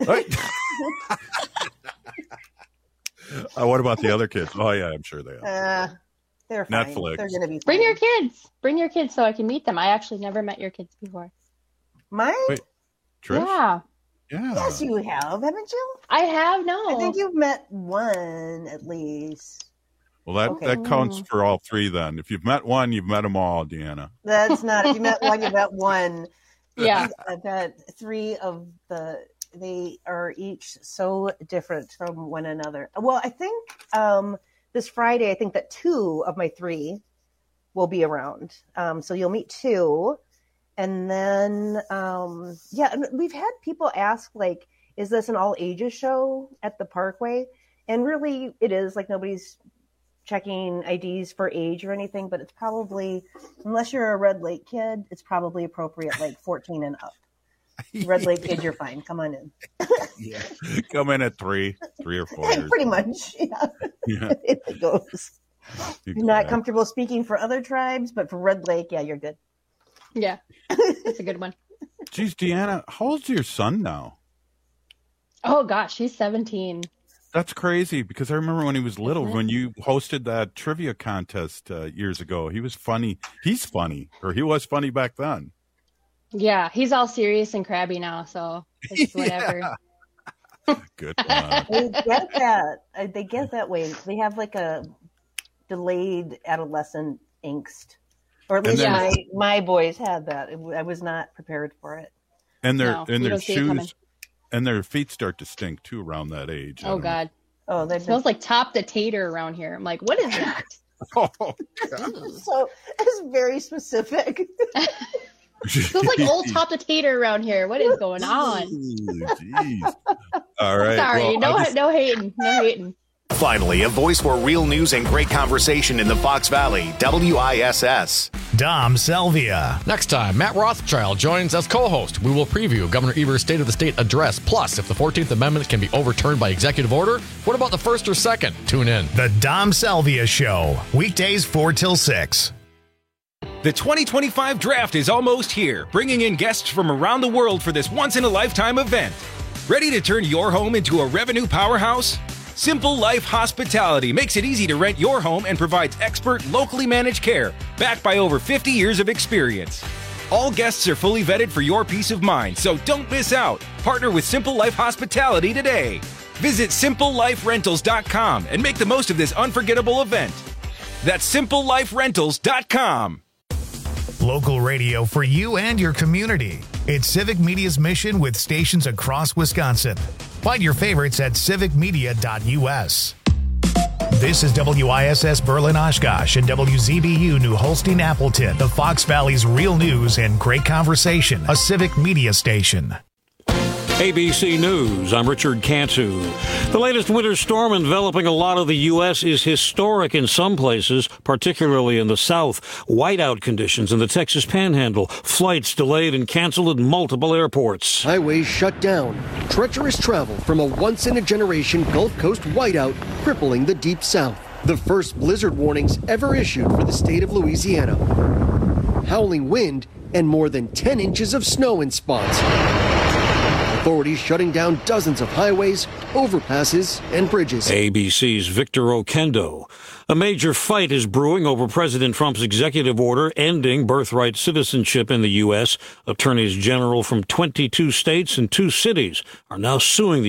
[SPEAKER 22] Uh, what about the other kids? Oh yeah, I'm sure they are.
[SPEAKER 25] Uh, they're fine.
[SPEAKER 22] Netflix.
[SPEAKER 25] They're going to be fine.
[SPEAKER 6] Bring your kids. Bring your kids so I can meet them. I actually never met your kids before.
[SPEAKER 25] Mine?
[SPEAKER 22] Wait, Trish?
[SPEAKER 6] Yeah.
[SPEAKER 22] Yeah.
[SPEAKER 25] Yes, you have, haven't you?
[SPEAKER 6] I have, no.
[SPEAKER 25] I think you've met one at least.
[SPEAKER 22] Well, that
[SPEAKER 25] Okay.
[SPEAKER 22] that counts for all three. Then, if you've met one, you've met them all, Deanna.
[SPEAKER 25] That's not, if you met one, you met one.
[SPEAKER 6] Yeah.
[SPEAKER 25] I've got three of the, they are each so different from one another. Well, I think um, this Friday, I think that two of my three will be around. Um, so you'll meet two. And then, um, yeah, and we've had people ask, like, is this an all ages show at the Parkway? And really, it is. Like, nobody's checking I Ds for age or anything, but it's probably, unless you're a Red Lake kid, it's probably appropriate, like fourteen and up. Red Lake kid, you're fine. Come on in.
[SPEAKER 22] Yeah. Come in at three, three or four. years
[SPEAKER 25] Pretty
[SPEAKER 22] old.
[SPEAKER 25] much, yeah.
[SPEAKER 22] Yeah.
[SPEAKER 25] It goes. You're not comfortable speaking for other tribes, but for Red Lake, yeah, you're good.
[SPEAKER 6] Yeah. That's a good one.
[SPEAKER 22] Geez, Deanna, how old's your son now?
[SPEAKER 6] Oh, gosh. He's seventeen.
[SPEAKER 22] That's crazy because I remember when he was little, when you hosted that trivia contest uh, years ago. He was funny. He's funny, or he was funny back then.
[SPEAKER 6] Yeah. He's all serious and crabby now, so it's whatever.
[SPEAKER 22] Good one.
[SPEAKER 25] They get that. uh, They get that way. They have like a delayed adolescent angst. Or at
[SPEAKER 22] And
[SPEAKER 25] least
[SPEAKER 22] then-
[SPEAKER 25] my, my boys had that. It- I was not prepared for it.
[SPEAKER 22] And their
[SPEAKER 6] No,
[SPEAKER 22] and
[SPEAKER 6] you
[SPEAKER 22] their
[SPEAKER 6] don't see it coming.
[SPEAKER 22] shoes and their feet start to stink too around that age. I
[SPEAKER 6] Oh,
[SPEAKER 22] don't know.
[SPEAKER 6] God.
[SPEAKER 25] Oh, they
[SPEAKER 6] It smells like top the tater around here. I'm like, what is that?
[SPEAKER 22] Oh,
[SPEAKER 25] So it's very specific.
[SPEAKER 6] It smells like old top the tater around here. What is going on?
[SPEAKER 22] Ooh, jeez. All right.
[SPEAKER 6] Sorry.
[SPEAKER 22] well,
[SPEAKER 6] no,
[SPEAKER 22] I'll just-
[SPEAKER 6] no hating. No hating.
[SPEAKER 1] Finally, a voice for real news and great conversation in the Fox Valley, W I S S. Dom Selvia.
[SPEAKER 4] Next time, Matt Rothschild joins as co-host. We will preview Governor Evers' State of the State address. Plus, if the fourteenth Amendment can be overturned by executive order, what about the first or second? Tune in.
[SPEAKER 1] The Dom Selvia Show, weekdays four till six.
[SPEAKER 5] The twenty twenty-five draft is almost here, bringing in guests from around the world for this once-in-a-lifetime event. Ready to turn your home into a revenue powerhouse? Simple Life Hospitality makes it easy to rent your home and provides expert, locally managed care, backed by over fifty years of experience. All guests are fully vetted for your peace of mind, so don't miss out. Partner with Simple Life Hospitality today. Visit simple life rentals dot com and make the most of this unforgettable event. That's simple life rentals dot com.
[SPEAKER 1] Local radio for you and your community. It's Civic Media's mission with stations across Wisconsin. Find your favorites at civic media dot u s. This is W I S S Berlin Oshkosh and W Z B U New Holstein Appleton, the Fox Valley's real news and great conversation, a Civic Media station.
[SPEAKER 8] A B C News, I'm Richard Cantu. The latest winter storm enveloping a lot of the U S is historic in some places, particularly in the south. Whiteout conditions in the Texas Panhandle. Flights delayed and canceled at multiple airports.
[SPEAKER 7] Highways shut down. Treacherous travel from a once-in-a-generation Gulf Coast whiteout crippling the Deep South. The first blizzard warnings ever issued for the state of Louisiana. Howling wind and more than ten inches of snow in spots. Authorities shutting down dozens of highways, overpasses, and bridges.
[SPEAKER 8] A B C's Victor Okendo. A major fight is brewing over President Trump's executive order ending birthright citizenship in the U S. Attorneys general from twenty-two states and two cities are now suing the